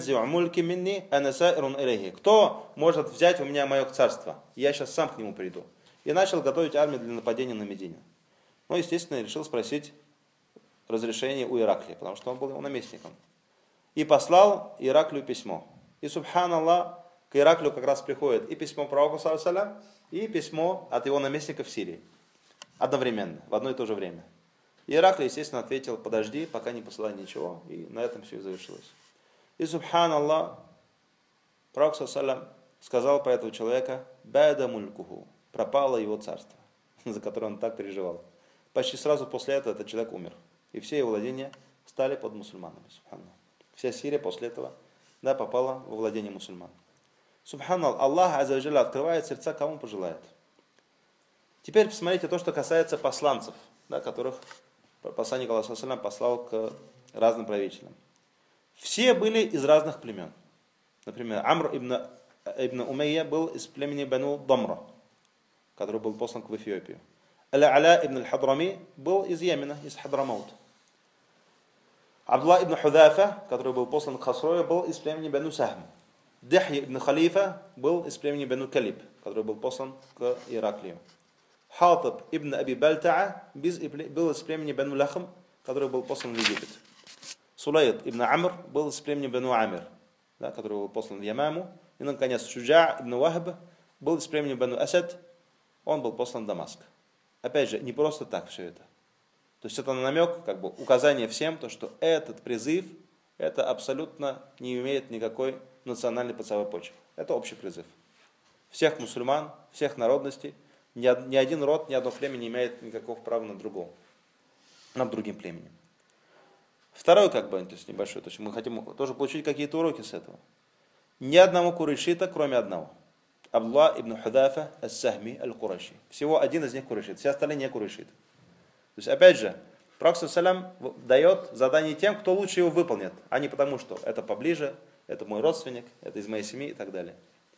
кто может взять у меня мое царство? Я сейчас сам к нему приду. И начал готовить армию для нападения на Медину. Ну, естественно, решил спросить разрешение у Ираклия, потому что он был его наместником. И послал Ираклию письмо. И, субханаллах, к Ираклию как раз приходит и письмо пророка, саллаллаху алейхи ва саллям, и письмо от его наместника в Сирии. Одновременно, в одно и то же время. И Ираклий, естественно, ответил: подожди, пока не посылай ничего. И на этом все и завершилось. И, субханаллах, пророк, саллаллаху алейхи ва саллям, сказал про этого человека: бада мулькуху, пропало его царство, за которое он так переживал. Почти сразу после этого этот человек умер. И все его владения стали под мусульманами. Субханаллах. Вся Сирия после этого, да, попала во владение мусульман. Субханаллах, Аллах азза ва джалля открывает сердца, кому пожелает. Теперь посмотрите то, что касается посланцев, да, которых посланник Аллаха саллаллаху алейхи ва саллям послал к разным правителям. Все были из разных племен. Например, Амр ибн, ибн Умейя был из племени Бану Дамра, который был послан в Эфиопию. Аля ибн аль-Хадрами был из Йемена, из Хадрамаута. Абдулла ибн Худафа, который был послан к Хасрою, был из племени Бану Сахм. Дихья ибн Халифа был из племени Бану Калиб, который был послан к Ираклию. Хатаб ибн Аби Бальтаа был из племени Бану Лахм, который был послан в Египет. Сулайд ибн Амр был из племени Бану Амир, да, который был послан в Ямаму. И, наконец, Шуджа ибн Вахб был из племени Бану Асад, он был послан в Дамаск. Опять же, не просто так все это. То есть это намек, как бы указание всем, то, что этот призыв, это абсолютно не имеет никакой национальной подставной почвы. Это общий призыв. Всех мусульман, всех народностей, ни, ни один род, ни одно племя не имеет никакого права над другим, над другим племенем. Второй, как бы, то есть небольшой, то есть мы хотим тоже получить какие-то уроки с этого. Ни одного курайшита, кроме одного. Абдулла ибн Худафа ас-Сахми аль-Курайши. Всего один из них курайшит, все остальные не курайшиты. То есть, опять же, пророк саллаллаху алейхи ва саллям дает задание тем, кто лучше его выполнит, а не потому, что это поближе, это мой родственник, это из моей семьи и так далее.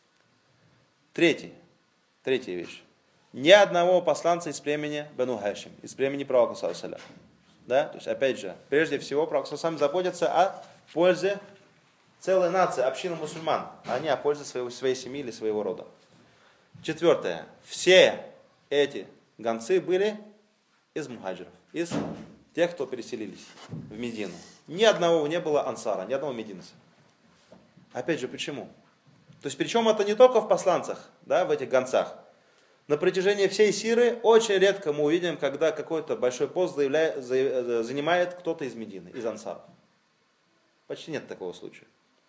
Третий, третья вещь. Ни одного посланца из племени Бану Хашим, из племени пророка саллаллаху алейхи ва саллям. Да? То есть, опять же, прежде всего, пророк саллаллаху алейхи ва саллям заботится о пользе целой нации, общины мусульман, а не о пользе своего, своей семьи или своего рода. Четвертое. Все эти гонцы были из мухаджиров, из тех, кто переселились в Медину. Ни одного не было ансара, ни одного мединца. Опять же, почему? То есть, причем это не только в посланцах, да, в этих гонцах. На протяжении всей сиры очень редко мы увидим, когда какой-то большой пост заявляет, занимает кто-то из Медины, из ансаров. Почти нет такого случая.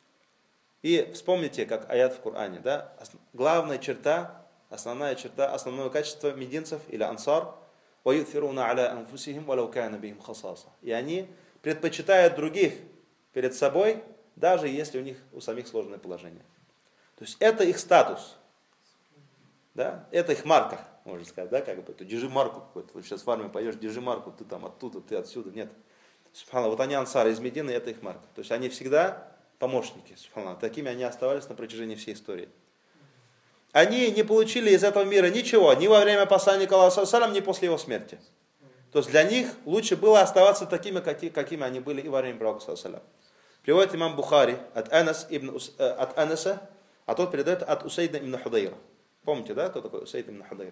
И вспомните, как аят в Коране, да, главная черта, основная черта, основное качество мединцев или ансар, и они предпочитают других перед собой, даже если у них у самих сложное положение. То есть это их статус, да, это их марка, можно сказать, да, как бы, ты держи марку какой-то, вот сейчас в армию пойдешь, держи марку, ты там оттуда, ты отсюда, нет. Субханаллах, вот они ансары из Медины, это их марка. То есть они всегда помощники, субханаллах, такими они оставались на протяжении всей истории. Они не получили из этого мира ничего, ни во время посланника Аллаха саллаллаху алейхи ва саллям, ни после его смерти. То есть для них лучше было оставаться такими, какими они были и во время пророка саллаллаху алейхи ва саллям. Приводит имам Бухари от, Анас ибн, от Анаса, а тот передает от Усейда ибн Худайра. Помните, да, кто такой Усейд ибн Худайр?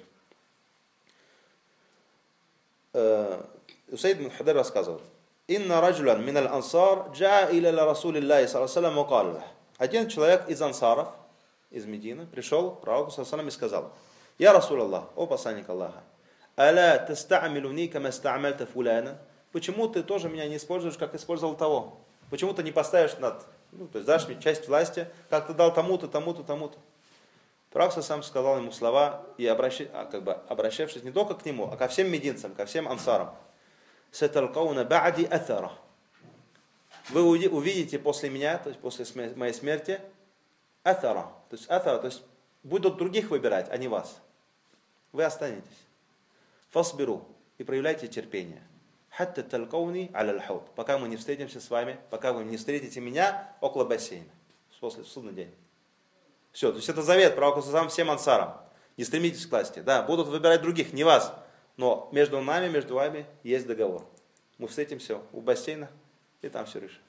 Усейд ибн Худайр рассказывал: «Инна раджулян миналь ансар джаа иля расулиллахи саллаллаху алейхи ва саллям». Один человек из ансаров, из Медины, пришел к пророку саллаллаху алейхи ва саллям и сказал: «Я Расул Аллах, о посланник Аллаха, аля тастамилуни кама стамальта фуляна». Почему ты тоже меня не используешь, как использовал того? Почему ты не поставишь над, ну, то есть дашь мне часть власти, как ты дал тому-то, тому-то, тому-то. Пророк сам сказал ему слова, и обращ... а, как бы, обращавшись не только к нему, а ко всем мединцам, ко всем ансарам. «Саталкауна ба'ди атара». Вы увидите после меня, то есть после моей смерти, атара. То есть атара, то есть будут других выбирать, а не вас. Вы останетесь. Фасбиру. И проявляйте терпение. Хатта талкауни аля лхауд. Пока мы не встретимся с вами, пока вы не встретите меня около бассейна. После судный день. Все, то есть это завет пророка сам всем ансарам. Не стремитесь к власти. Да, будут выбирать других, не вас. Но между нами, между вами есть договор. Мы встретимся у бассейна, и там все решим.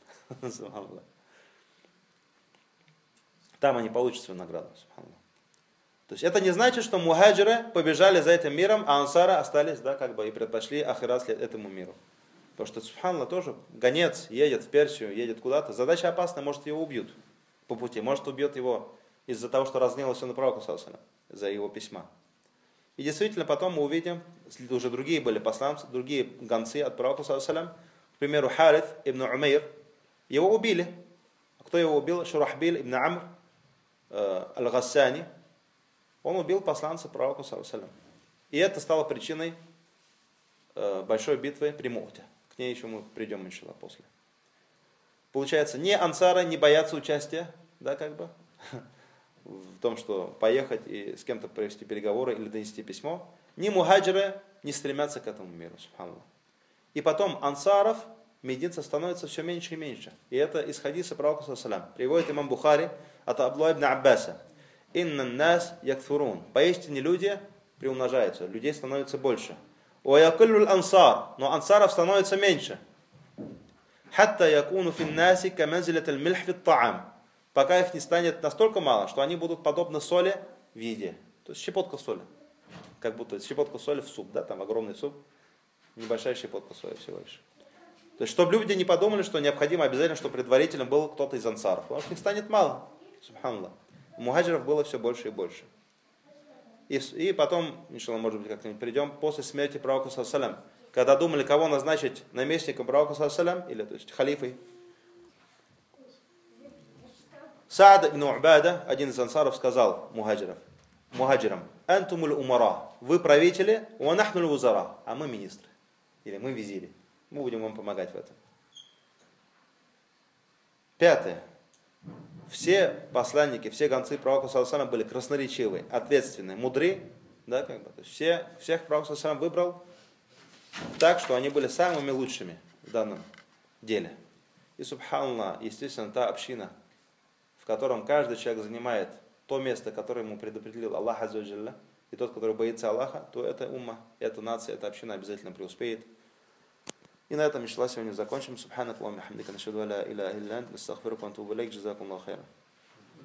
Там они получат свою награду. То есть это не значит, что мухаджиры побежали за этим миром, а ансары остались, да, как бы и предпочли ахират этому миру. Потому что, субханаллах, тоже гонец едет в Персию, едет куда-то. Задача опасная, может его убьют по пути. Может убьет его из-за того, что разгневался на пророка саллаллаху за его письма. И действительно, потом мы увидим, уже другие были посланцы, другие гонцы от пророка саллаллаху. К примеру, Харith ибн Умейр. Его убили. А кто его убил? Шурахбиль ибн Амр э, аль-Гhaссани. Он убил посланца пророка саллаллаху. И это стало причиной э, большой битвы при Му'те. К ней еще мы придем, иншаллах, после. Получается, ни ансары не боятся участия, да, как бы, в том, что поехать и с кем-то провести переговоры или донести письмо. Ни мухаджиры не стремятся к этому миру, субханаллах. И потом ансаров, мединцев, становится все меньше и меньше. И это из хадиса пророка саллаллаху. Приводит имам Бухари от Абдулла ибн Аббаса. «Инна нас якфурун». Поистине люди приумножаются, людей становится больше. «Ва якиллул ансар». Но ансаров становится меньше. «Хатта якуну фин наси каманзилат аль-мильх фит та'ам». Пока их не станет настолько мало, что они будут подобны соли в еде. То есть щепотка соли. Как будто щепотка соли в суп, да, там огромный суп. Небольшая щепотка соли всего лишь. То есть, чтобы люди не подумали, что необходимо обязательно, чтобы предварителем был кто-то из ансаров. Потому что их станет мало. Субханаллах. У мухаджиров было все больше и больше. И, и потом, иншаллах, может быть, как-нибудь придем, после смерти пророка саллаллаху, когда думали, кого назначить наместником пророка саллаллаху, или то есть халифой, Саад ибн Убада, один из ансаров, сказал мухаджиров, мухаджирам: «Антумуль умара». Вы правители, ва нахнуль узара. А мы министры. Или мы визири. Мы будем вам помогать в этом. Пятое. Все посланники, все гонцы пророка саллаллаху были красноречивые, ответственные, мудрые. Да, как бы. То есть все, всех пророк саллаллаху выбрал так, что они были самыми лучшими в данном деле. И, субханаллах, естественно, та община, в котором каждый человек занимает то место, которое ему предопределил Аллах азза ва джалля, и тот, который боится Аллаха, то эта умма, эта нация, эта община обязательно преуспеет. И на этом, иншаллах, сегодня закончим. Субханак Аллахумма хамдика, нашхаду ан ла иляха илля анта, настагфирука ва натубу илейк, джазакумуллаху хайран.